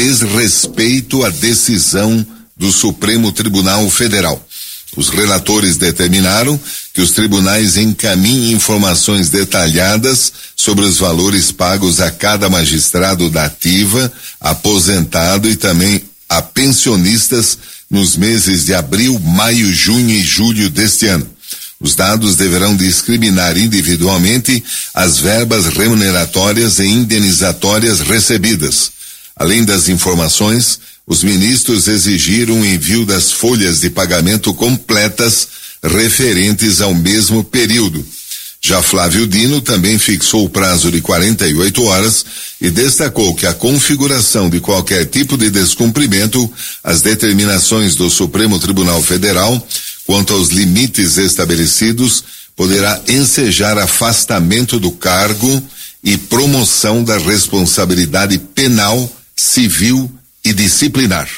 desrespeito à decisão do Supremo Tribunal Federal. Os relatores determinaram que os tribunais encaminhem informações detalhadas sobre os valores pagos a cada magistrado da ativa, aposentado e também a pensionistas nos meses de abril, maio, junho e julho deste ano. Os dados deverão discriminar individualmente as verbas remuneratórias e indenizatórias recebidas. Além das informações, os ministros exigiram o envio das folhas de pagamento completas referentes ao mesmo período. Já Flávio Dino também fixou o prazo de quarenta e oito horas e destacou que a configuração de qualquer tipo de descumprimento às determinações do Supremo Tribunal Federal quanto aos limites estabelecidos poderá ensejar afastamento do cargo e promoção da responsabilidade penal, civil e disciplinar.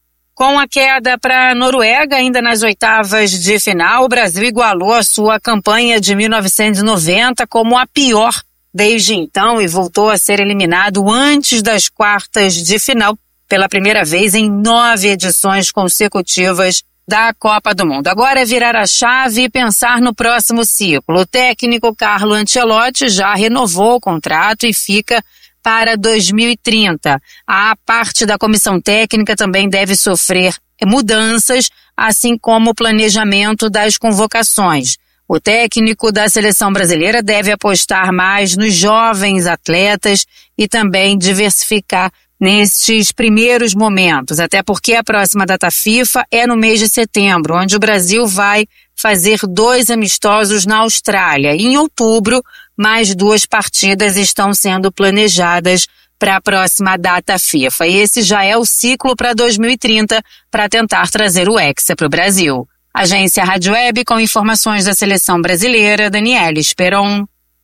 Com a queda para a Noruega, ainda nas oitavas de final, o Brasil igualou a sua campanha de mil novecentos e noventa como a pior desde então e voltou a ser eliminado antes das quartas de final pela primeira vez em nove edições consecutivas da Copa do Mundo. Agora é virar a chave e pensar no próximo ciclo. O técnico Carlo Ancelotti já renovou o contrato e fica para dois mil e trinta. A parte da comissão técnica também deve sofrer mudanças, assim como o planejamento das convocações. O técnico da seleção brasileira deve apostar mais nos jovens atletas e também diversificar nestes primeiros momentos, até porque a próxima data FIFA é no mês de setembro, onde o Brasil vai fazer dois amistosos na Austrália. E em outubro, mais duas partidas estão sendo planejadas para a próxima data FIFA. E esse já é o ciclo para dois mil e trinta para tentar trazer o Hexa para o Brasil. Agência Rádio Web com informações da seleção brasileira, Daniela Esperon.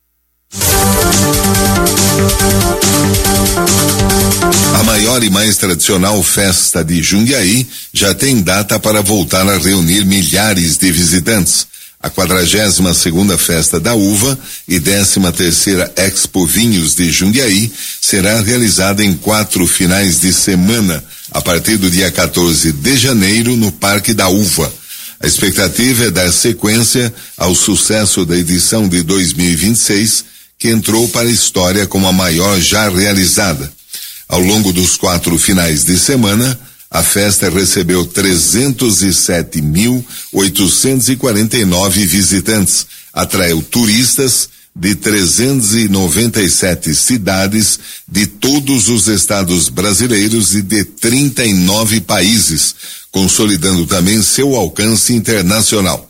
A maior e mais tradicional festa de Jundiaí já tem data para voltar a reunir milhares de visitantes. A quadragésima segunda Festa da Uva e décima terceira Expo Vinhos de Jundiaí será realizada em quatro finais de semana, a partir do dia quatorze de janeiro, no Parque da Uva. A expectativa é dar sequência ao sucesso da edição de dois mil e vinte e seis, que entrou para a história como a maior já realizada. Ao longo dos quatro finais de semana, a festa recebeu trezentos e sete mil oitocentos e quarenta e nove visitantes, atraiu turistas de trezentas e noventa e sete cidades de todos os estados brasileiros e de trinta e nove países, consolidando também seu alcance internacional.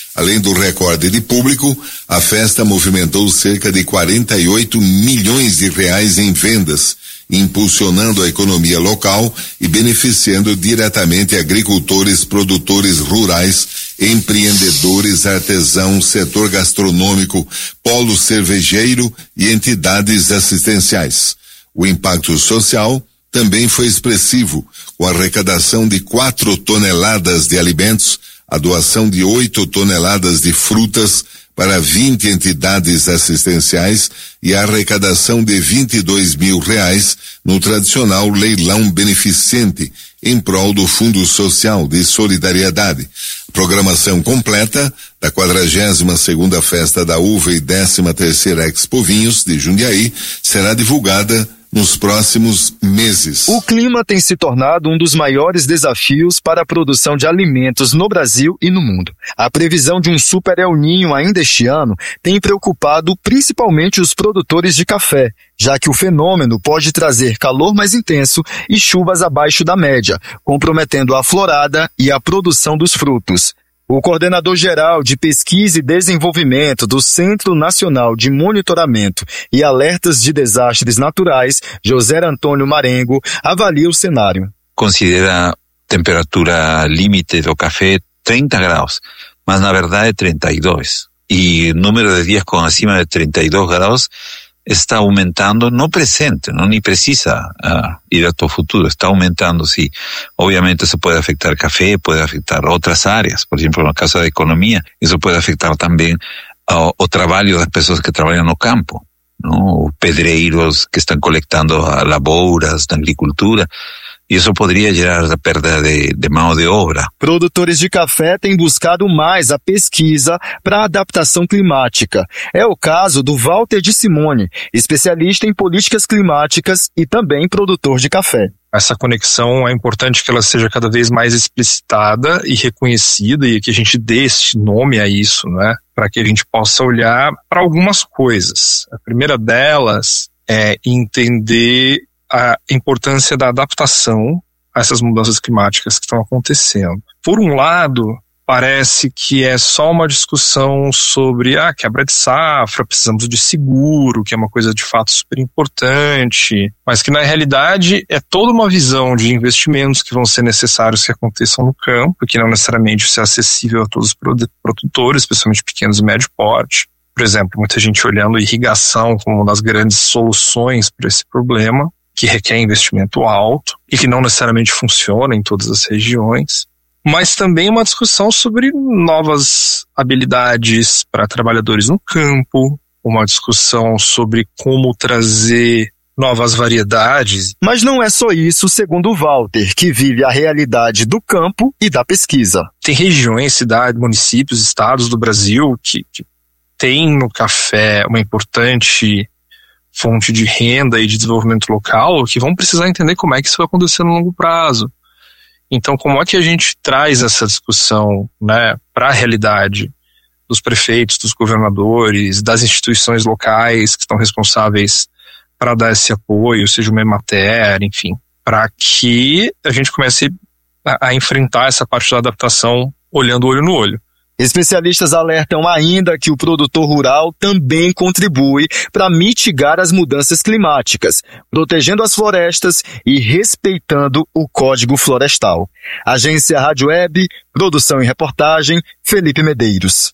Além do recorde de público, a festa movimentou cerca de quarenta e oito milhões de reais em vendas, impulsionando a economia local e beneficiando diretamente agricultores, produtores rurais, empreendedores, artesãos, setor gastronômico, polo cervejeiro e entidades assistenciais. O impacto social também foi expressivo, com a arrecadação de quatro toneladas de alimentos, a doação de oito toneladas de frutas para vinte entidades assistenciais e a arrecadação de vinte e dois mil reais no tradicional leilão beneficente em prol do Fundo Social de Solidariedade. A programação completa da quadragésima segunda Festa da Uva e décima terceira Expo Vinhos de Jundiaí será divulgada nos próximos meses. O clima tem se tornado um dos maiores desafios para a produção de alimentos no Brasil e no mundo. A previsão de um super El Niño ainda este ano tem preocupado principalmente os produtores de café, já que o fenômeno pode trazer calor mais intenso e chuvas abaixo da média, comprometendo a florada e a produção dos frutos. O coordenador-geral de Pesquisa e Desenvolvimento do Centro Nacional de Monitoramento e Alertas de Desastres Naturais, José Antônio Marengo, avalia o cenário. Considera temperatura limite do café trinta graus, mas na verdade é trinta e dois. E o número de dias com acima de trinta e dois graus está aumentando no presente, não nem precisa uh, ir ao futuro, está aumentando, sim. Obviamente isso pode afetar café, pode afetar outras áreas, por exemplo, no caso da economia, isso pode afetar também uh, o trabalho das pessoas que trabalham no campo, não? Pedreiros que estão coletando lavouras da agricultura, e isso poderia gerar a perda de, de mão de obra. Produtores de café têm buscado mais a pesquisa para a adaptação climática. É o caso do Walter de Simone, especialista em políticas climáticas e também produtor de café. Essa conexão é importante que ela seja cada vez mais explicitada e reconhecida e que a gente dê esse nome a isso, né? Para que a gente possa olhar para algumas coisas. A primeira delas é entender a importância da adaptação a essas mudanças climáticas que estão acontecendo. Por um lado, parece que é só uma discussão sobre a ah, quebra de safra, precisamos de seguro, que é uma coisa de fato super importante, mas que na realidade é toda uma visão de investimentos que vão ser necessários que aconteçam no campo, que não necessariamente ser acessível a todos os produtores, especialmente pequenos e médio porte. Por exemplo, muita gente olhando a irrigação como uma das grandes soluções para esse problema, que requer investimento alto e que não necessariamente funciona em todas as regiões, mas também uma discussão sobre novas habilidades para trabalhadores no campo, uma discussão sobre como trazer novas variedades. Mas não é só isso, segundo o Walter, que vive a realidade do campo e da pesquisa. Tem regiões, cidades, municípios, estados do Brasil que, que têm no café uma importante fonte de renda e de desenvolvimento local, que vão precisar entender como é que isso vai acontecer no longo prazo. Então, como é que a gente traz essa discussão, né, para a realidade dos prefeitos, dos governadores, das instituições locais que estão responsáveis para dar esse apoio, seja uma Emater, enfim, para que a gente comece a, a enfrentar essa parte da adaptação olhando olho no olho. Especialistas alertam ainda que o produtor rural também contribui para mitigar as mudanças climáticas, protegendo as florestas e respeitando o Código Florestal. Agência Rádio Web, produção e reportagem, Felipe Medeiros.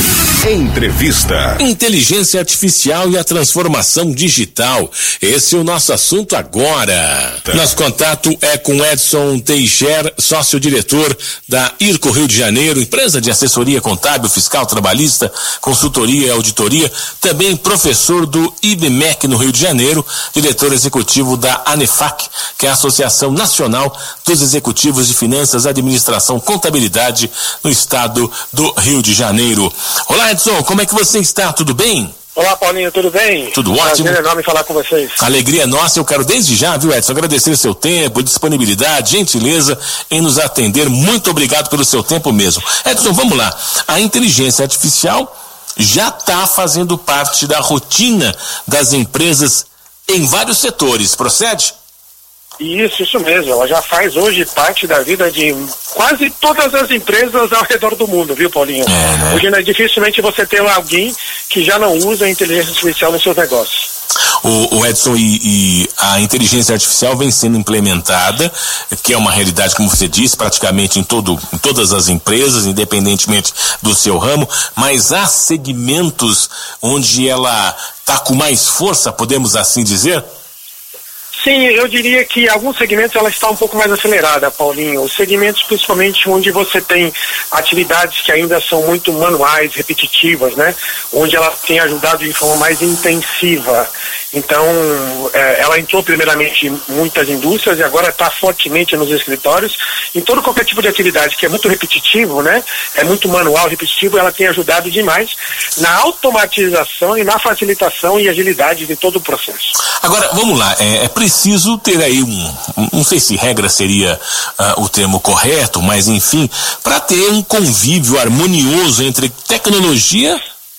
Entrevista. Inteligência artificial e a transformação digital. Esse é o nosso assunto agora. Tá. Nosso contato é com Edson Teixeira, sócio-diretor da IRCO Rio de Janeiro, empresa de assessoria contábil, fiscal, trabalhista, consultoria e auditoria, também professor do I B M E C no Rio de Janeiro, diretor executivo da ANEFAC, que é a Associação Nacional dos Executivos de Finanças, Administração, Contabilidade no estado do Rio de Janeiro. Olá, Edson, como é que você está? Tudo bem? Olá, Paulinho, tudo bem? Tudo ótimo. Prazer enorme falar com vocês. Alegria é nossa. Eu quero desde já, viu, Edson, agradecer seu tempo, disponibilidade, gentileza em nos atender. Muito obrigado pelo seu tempo mesmo. Edson, vamos lá. A inteligência artificial já está fazendo parte da rotina das empresas em vários setores, procede? Isso, isso mesmo. Ela já faz hoje parte da vida de quase todas as empresas ao redor do mundo, viu, Paulinho? É, né? Hoje, né, dificilmente você tem alguém que já não usa a inteligência artificial nos seus negócios. O, o Edson, e, e a inteligência artificial vem sendo implementada, que é uma realidade, como você disse, praticamente em, todo, em todas as empresas, independentemente do seu ramo, mas há segmentos onde ela está com mais força, podemos assim dizer? Sim, eu diria que em alguns segmentos ela está um pouco mais acelerada, Paulinho. Os segmentos principalmente onde você tem atividades que ainda são muito manuais, repetitivas, né? Onde ela tem ajudado de forma mais intensiva. Então, é, ela entrou primeiramente em muitas indústrias e agora está fortemente nos escritórios. Em todo qualquer tipo de atividade que é muito repetitivo, né? É muito manual, repetitivo, ela tem ajudado demais na automatização e na facilitação e agilidade de todo o processo. Agora, vamos lá, é, é preciso ter aí um, um, não sei se regra seria uh, o termo correto, mas enfim, para ter um convívio harmonioso entre tecnologia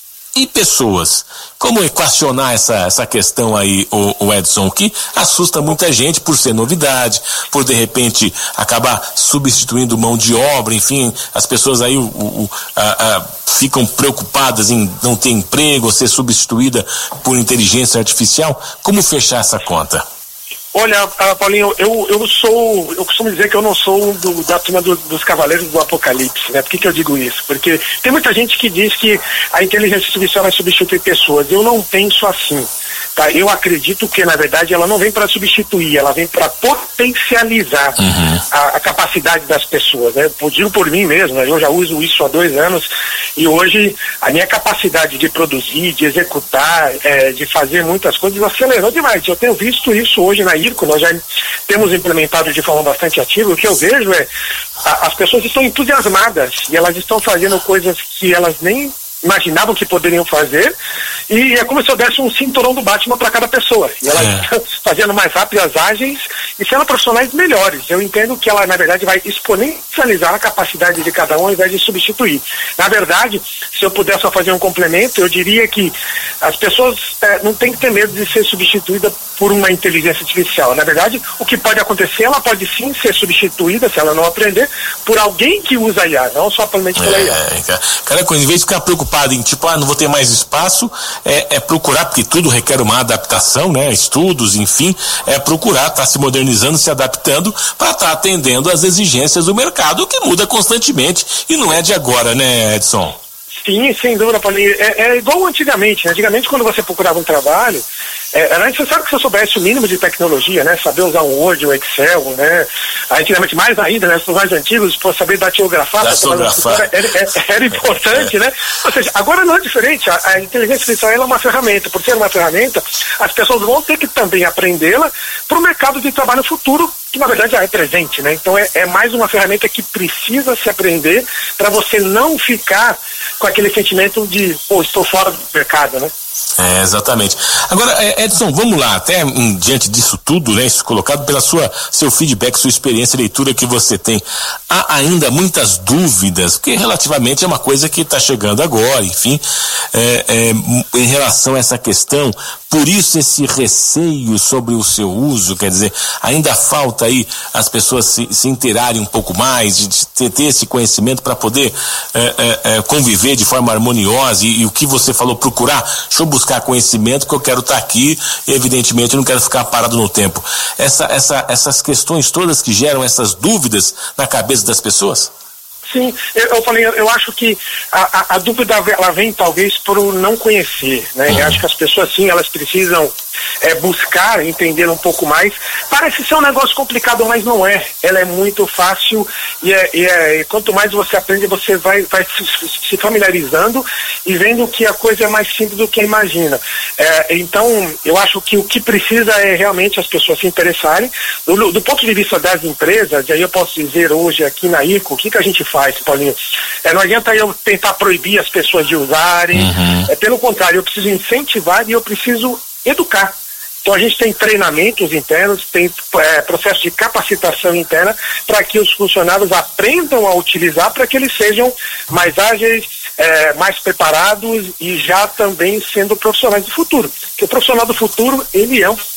e pessoas. Como equacionar essa, essa questão aí, o, o Edson, que assusta muita gente por ser novidade, por de repente acabar substituindo mão de obra, enfim, as pessoas aí o, o, a, a, ficam preocupadas em não ter emprego ou ser substituída por inteligência artificial. Como fechar essa conta? Olha, Paulinho, eu, eu sou, eu costumo dizer que eu não sou do, da turma do, dos cavaleiros do apocalipse, né? Por que que eu digo isso? Porque tem muita gente que diz que a inteligência artificial vai substituir pessoas. Eu não penso assim, tá? Eu acredito que, na verdade, ela não vem para substituir, ela vem para potencializar uhum. a, a capacidade das pessoas, né? Eu digo por mim mesmo, né? Eu já uso isso há dois anos e hoje a minha capacidade de produzir, de executar, é, de fazer muitas coisas acelerou demais. Eu tenho visto isso hoje na IRCO, nós já temos implementado de forma bastante ativa. O que eu vejo é a, as pessoas estão entusiasmadas e elas estão fazendo coisas que elas nem imaginavam que poderiam fazer, e é como se eu desse um cinturão do Batman para cada pessoa, e elas é. estão fazendo mais rápidas, ágeis e sendo profissionais melhores. Eu entendo que ela, na verdade, vai exponencializar a capacidade de cada um ao invés de substituir. Na verdade, se eu puder só fazer um complemento, eu diria que as pessoas é, não têm que ter medo de ser substituída por uma inteligência artificial. Na verdade, o que pode acontecer, ela pode sim ser substituída, se ela não aprender, por alguém que usa a I A, não só somente pela I A. É, cara, coisa, em vez de ficar preocupado em, tipo, ah, não vou ter mais espaço, é, é procurar, porque tudo requer uma adaptação, né, estudos, enfim, é procurar estar tá se modernizando, se adaptando, para estar tá atendendo às exigências do mercado, que muda constantemente, e não é de agora, né, Edson? Sim, sem dúvida, Paulinho. É, é igual antigamente, né? Antigamente, quando você procurava um trabalho, é, era necessário que você soubesse o mínimo de tecnologia, né? Saber usar um Word, um Excel, né? Antigamente, mais ainda, né? Os mais antigos, por saber datilografar, datilografar. Era, era, era importante, é. né? Ou seja, agora não é diferente. A, a inteligência artificial é uma ferramenta. Por ser uma ferramenta, as pessoas vão ter que também aprendê-la para o mercado de trabalho futuro, que na verdade já é presente, né? Então é, é mais uma ferramenta que precisa se aprender para você não ficar com aquele sentimento de, pô, estou fora do mercado, né? É, exatamente. Agora, Edson, vamos lá, até um, diante disso tudo, né, isso colocado pela sua, seu feedback, sua experiência, leitura que você tem, há ainda muitas dúvidas, porque relativamente é uma coisa que está chegando agora, enfim, é, é, em relação a essa questão, por isso esse receio sobre o seu uso, quer dizer, ainda falta aí as pessoas se, se inteirarem um pouco mais, de ter, ter esse conhecimento para poder é, é, é, conviver de forma harmoniosa, e, e o que você falou, procurar, deixa eu buscar conhecimento, que eu quero estar tá aqui, e evidentemente eu não quero ficar parado no tempo. Essa, essa, essas questões todas que geram essas dúvidas na cabeça das pessoas? Sim, eu, eu falei, eu acho que a, a, a dúvida ela vem talvez por não conhecer, né? Uhum. Eu acho que as pessoas sim, elas precisam é, buscar entender um pouco mais. Parece ser um negócio complicado, mas não é. Ela é muito fácil e, é, e, é, e quanto mais você aprende, você vai, vai se, se familiarizando e vendo que a coisa é mais simples do que imagina. É, então, eu acho que o que precisa é realmente as pessoas se interessarem. Do, do ponto de vista das empresas, e aí eu posso dizer hoje aqui na IRCO, o que, que a gente faz, Paulinho? É, não adianta eu tentar proibir as pessoas de usarem, uhum. é, pelo contrário, eu preciso incentivar e eu preciso educar. Então a gente tem treinamentos internos, tem é, processo de capacitação interna para que os funcionários aprendam a utilizar, para que eles sejam mais ágeis, é, mais preparados e já também sendo profissionais do futuro. Porque o profissional do futuro, ele é um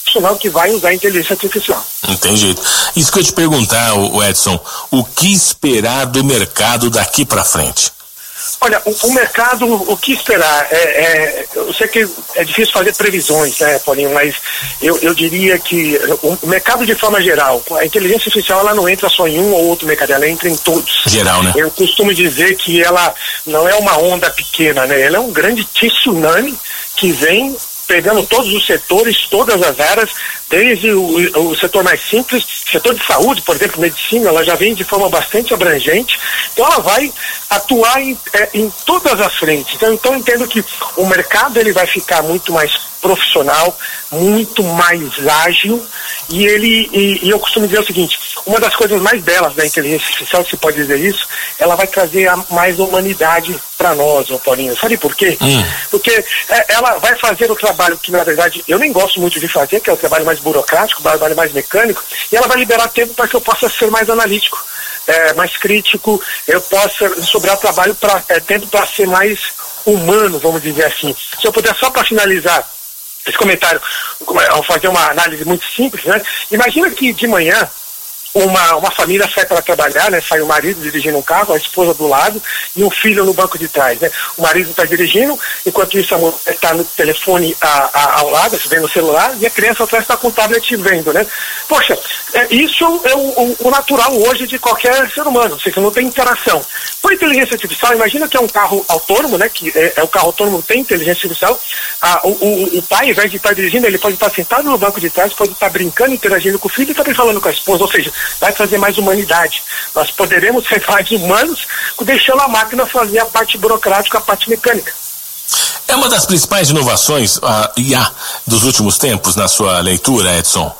profissional que vai usar a inteligência artificial. Não tem jeito. Isso que eu te perguntar, o Edson, o que esperar do mercado daqui para frente? Olha, o, o mercado, o que esperar? É, é, eu sei que é difícil fazer previsões, né, Paulinho, mas eu, eu diria que o, o mercado de forma geral, a inteligência artificial ela não entra só em um ou outro mercado, ela entra em todos. Geral, né? Eu costumo dizer que ela não é uma onda pequena, né? Ela é um grande tsunami que vem pegando todos os setores, todas as áreas, desde o, o setor mais simples, setor de saúde, por exemplo, medicina, ela já vem de forma bastante abrangente, então ela vai atuar em, é, em todas as frentes. Então, então eu entendo que o mercado ele vai ficar muito mais profissional, muito mais ágil, e ele e, e eu costumo dizer o seguinte, uma das coisas mais belas da inteligência artificial, se pode dizer isso, ela vai trazer a, mais humanidade para nós, ô Paulinho. Sabe por quê? Hum. Porque é, ela vai fazer o trabalho que, na verdade, eu nem gosto muito de fazer, que é o trabalho mais burocrático, o trabalho mais mecânico, e ela vai liberar tempo para que eu possa ser mais analítico, é, mais crítico, eu possa sobrar trabalho para é, tempo para ser mais humano, vamos dizer assim. Se eu puder, só para finalizar esse comentário, ao fazer uma análise muito simples, né? Imagina que de manhã uma, uma família sai para trabalhar, né? Sai o marido dirigindo um carro, a esposa do lado e um filho no banco de trás, né? O marido está dirigindo, enquanto isso a mulher está no telefone a, a, ao lado, vendo o celular, e a criança atrás está com o tablet vendo, né? Poxa, é, isso é o, o, o natural hoje de qualquer ser humano, ou seja, não tem interação. Com a inteligência artificial, imagina que é um carro autônomo, né? Que é, é o carro autônomo tem inteligência artificial, a, o, o, o pai, ao invés de estar dirigindo, ele pode estar sentado no banco de trás, pode estar brincando, interagindo com o filho e também falando com a esposa, ou seja, vai trazer mais humanidade. Nós poderemos ser mais humanos deixando a máquina fazer a parte burocrática, a parte mecânica. É uma das principais inovações, a I A, dos últimos tempos, na sua leitura, Edson?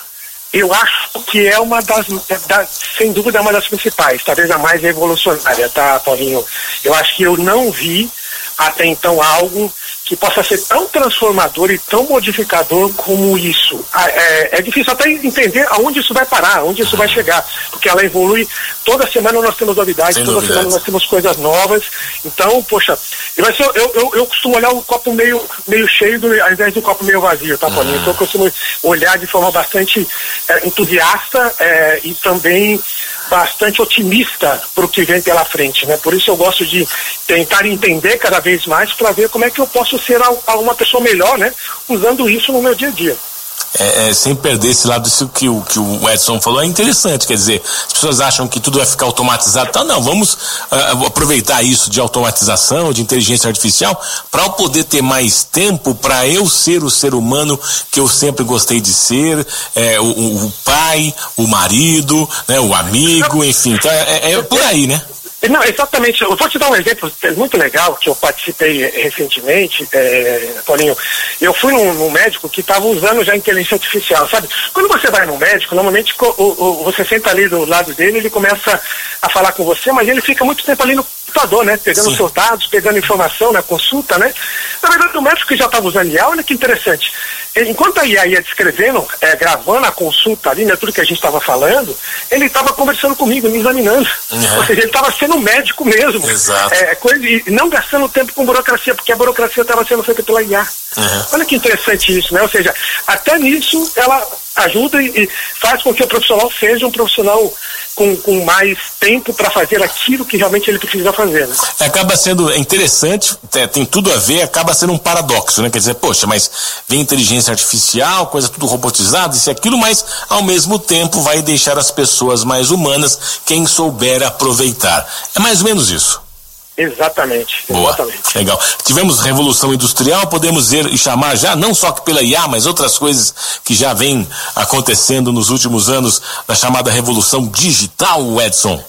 Eu acho que é uma das, da, sem dúvida, é uma das principais, talvez a mais revolucionária, tá, Paulinho? Eu acho que eu não vi até então algo que possa ser tão transformador e tão modificador como isso. É, é difícil até entender aonde isso vai parar, aonde isso vai chegar, porque ela evolui, toda semana nós temos novidades, Sem toda novidades. semana nós temos coisas novas, então, poxa, eu, eu, eu, eu costumo olhar o copo meio, meio cheio do, ao invés do copo meio vazio, tá, Paulinho? Então eu costumo olhar de forma bastante é, entusiasta é, e também bastante otimista para o que vem pela frente, né? Por isso eu gosto de tentar entender cada vez mais para ver como é que eu posso ser uma pessoa melhor, né? Usando isso no meu dia a dia. É, é, sem perder esse lado, isso que o, que o Edson falou é interessante, quer dizer, as pessoas acham que tudo vai ficar automatizado, então não, vamos uh, aproveitar isso de automatização, de inteligência artificial, para eu poder ter mais tempo para eu ser o ser humano que eu sempre gostei de ser, é, o, o pai, o marido, né, o amigo, enfim, então é, é por aí, né? Não, exatamente. Eu vou te dar um exemplo muito legal que eu participei recentemente, é, Paulinho. Eu fui num, num médico que estava usando já inteligência artificial, sabe? Quando você vai num médico, normalmente o, o, você senta ali do lado dele, ele começa a falar com você, mas ele fica muito tempo ali no computador, né? Pegando Sim. seus dados, pegando informação na consulta, né? Na verdade, o médico que já estava usando I A, olha que interessante. Enquanto a I A ia descrevendo, é, gravando a consulta ali, né, tudo que a gente estava falando, ele estava conversando comigo, me examinando. Uhum. Ou seja, ele estava sendo médico mesmo. Exato. É, coisa, e não gastando tempo com burocracia, porque a burocracia estava sendo feita pela I A. Uhum. Olha que interessante isso, né? Ou seja, até nisso ela ajuda e, e faz com que o profissional seja um profissional com, com mais tempo para fazer aquilo que realmente ele precisa fazer, né? Acaba sendo interessante, tem, tem tudo a ver, acaba sendo um paradoxo, né? Quer dizer, poxa, mas vem inteligência artificial, coisa tudo robotizada, isso e aquilo, mas ao mesmo tempo vai deixar as pessoas mais humanas, quem souber aproveitar. É mais ou menos isso. Exatamente, Boa, exatamente. Legal. Tivemos revolução industrial, podemos dizer e chamar já, não só pela I A, mas outras coisas que já vêm acontecendo nos últimos anos, da chamada revolução digital, Edson.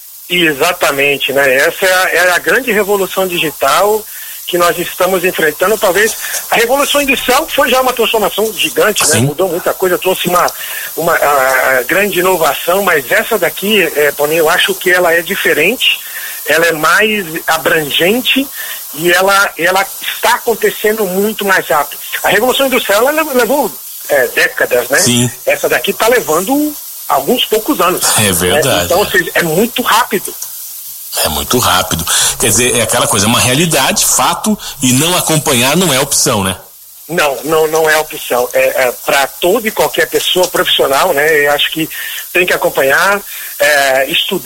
Exatamente, né? Essa é a, é a grande revolução digital que nós estamos enfrentando. Talvez a revolução industrial foi já uma transformação gigante, né? Mudou muita coisa, trouxe uma, uma a, a grande inovação, mas essa daqui, é, Paulinho, eu acho que ela é diferente, ela é mais abrangente e ela, ela está acontecendo muito mais rápido. A revolução industrial ela levou é, décadas, né? Sim. Essa daqui está levando alguns poucos anos. É verdade. Né? Então, ou seja, é muito rápido. É muito rápido. Quer dizer, é aquela coisa, é uma realidade, fato, e não acompanhar não é opção, né? Não, não, não é opção. É, é para toda e qualquer pessoa profissional, né? Eu acho que tem que acompanhar, é, estudar.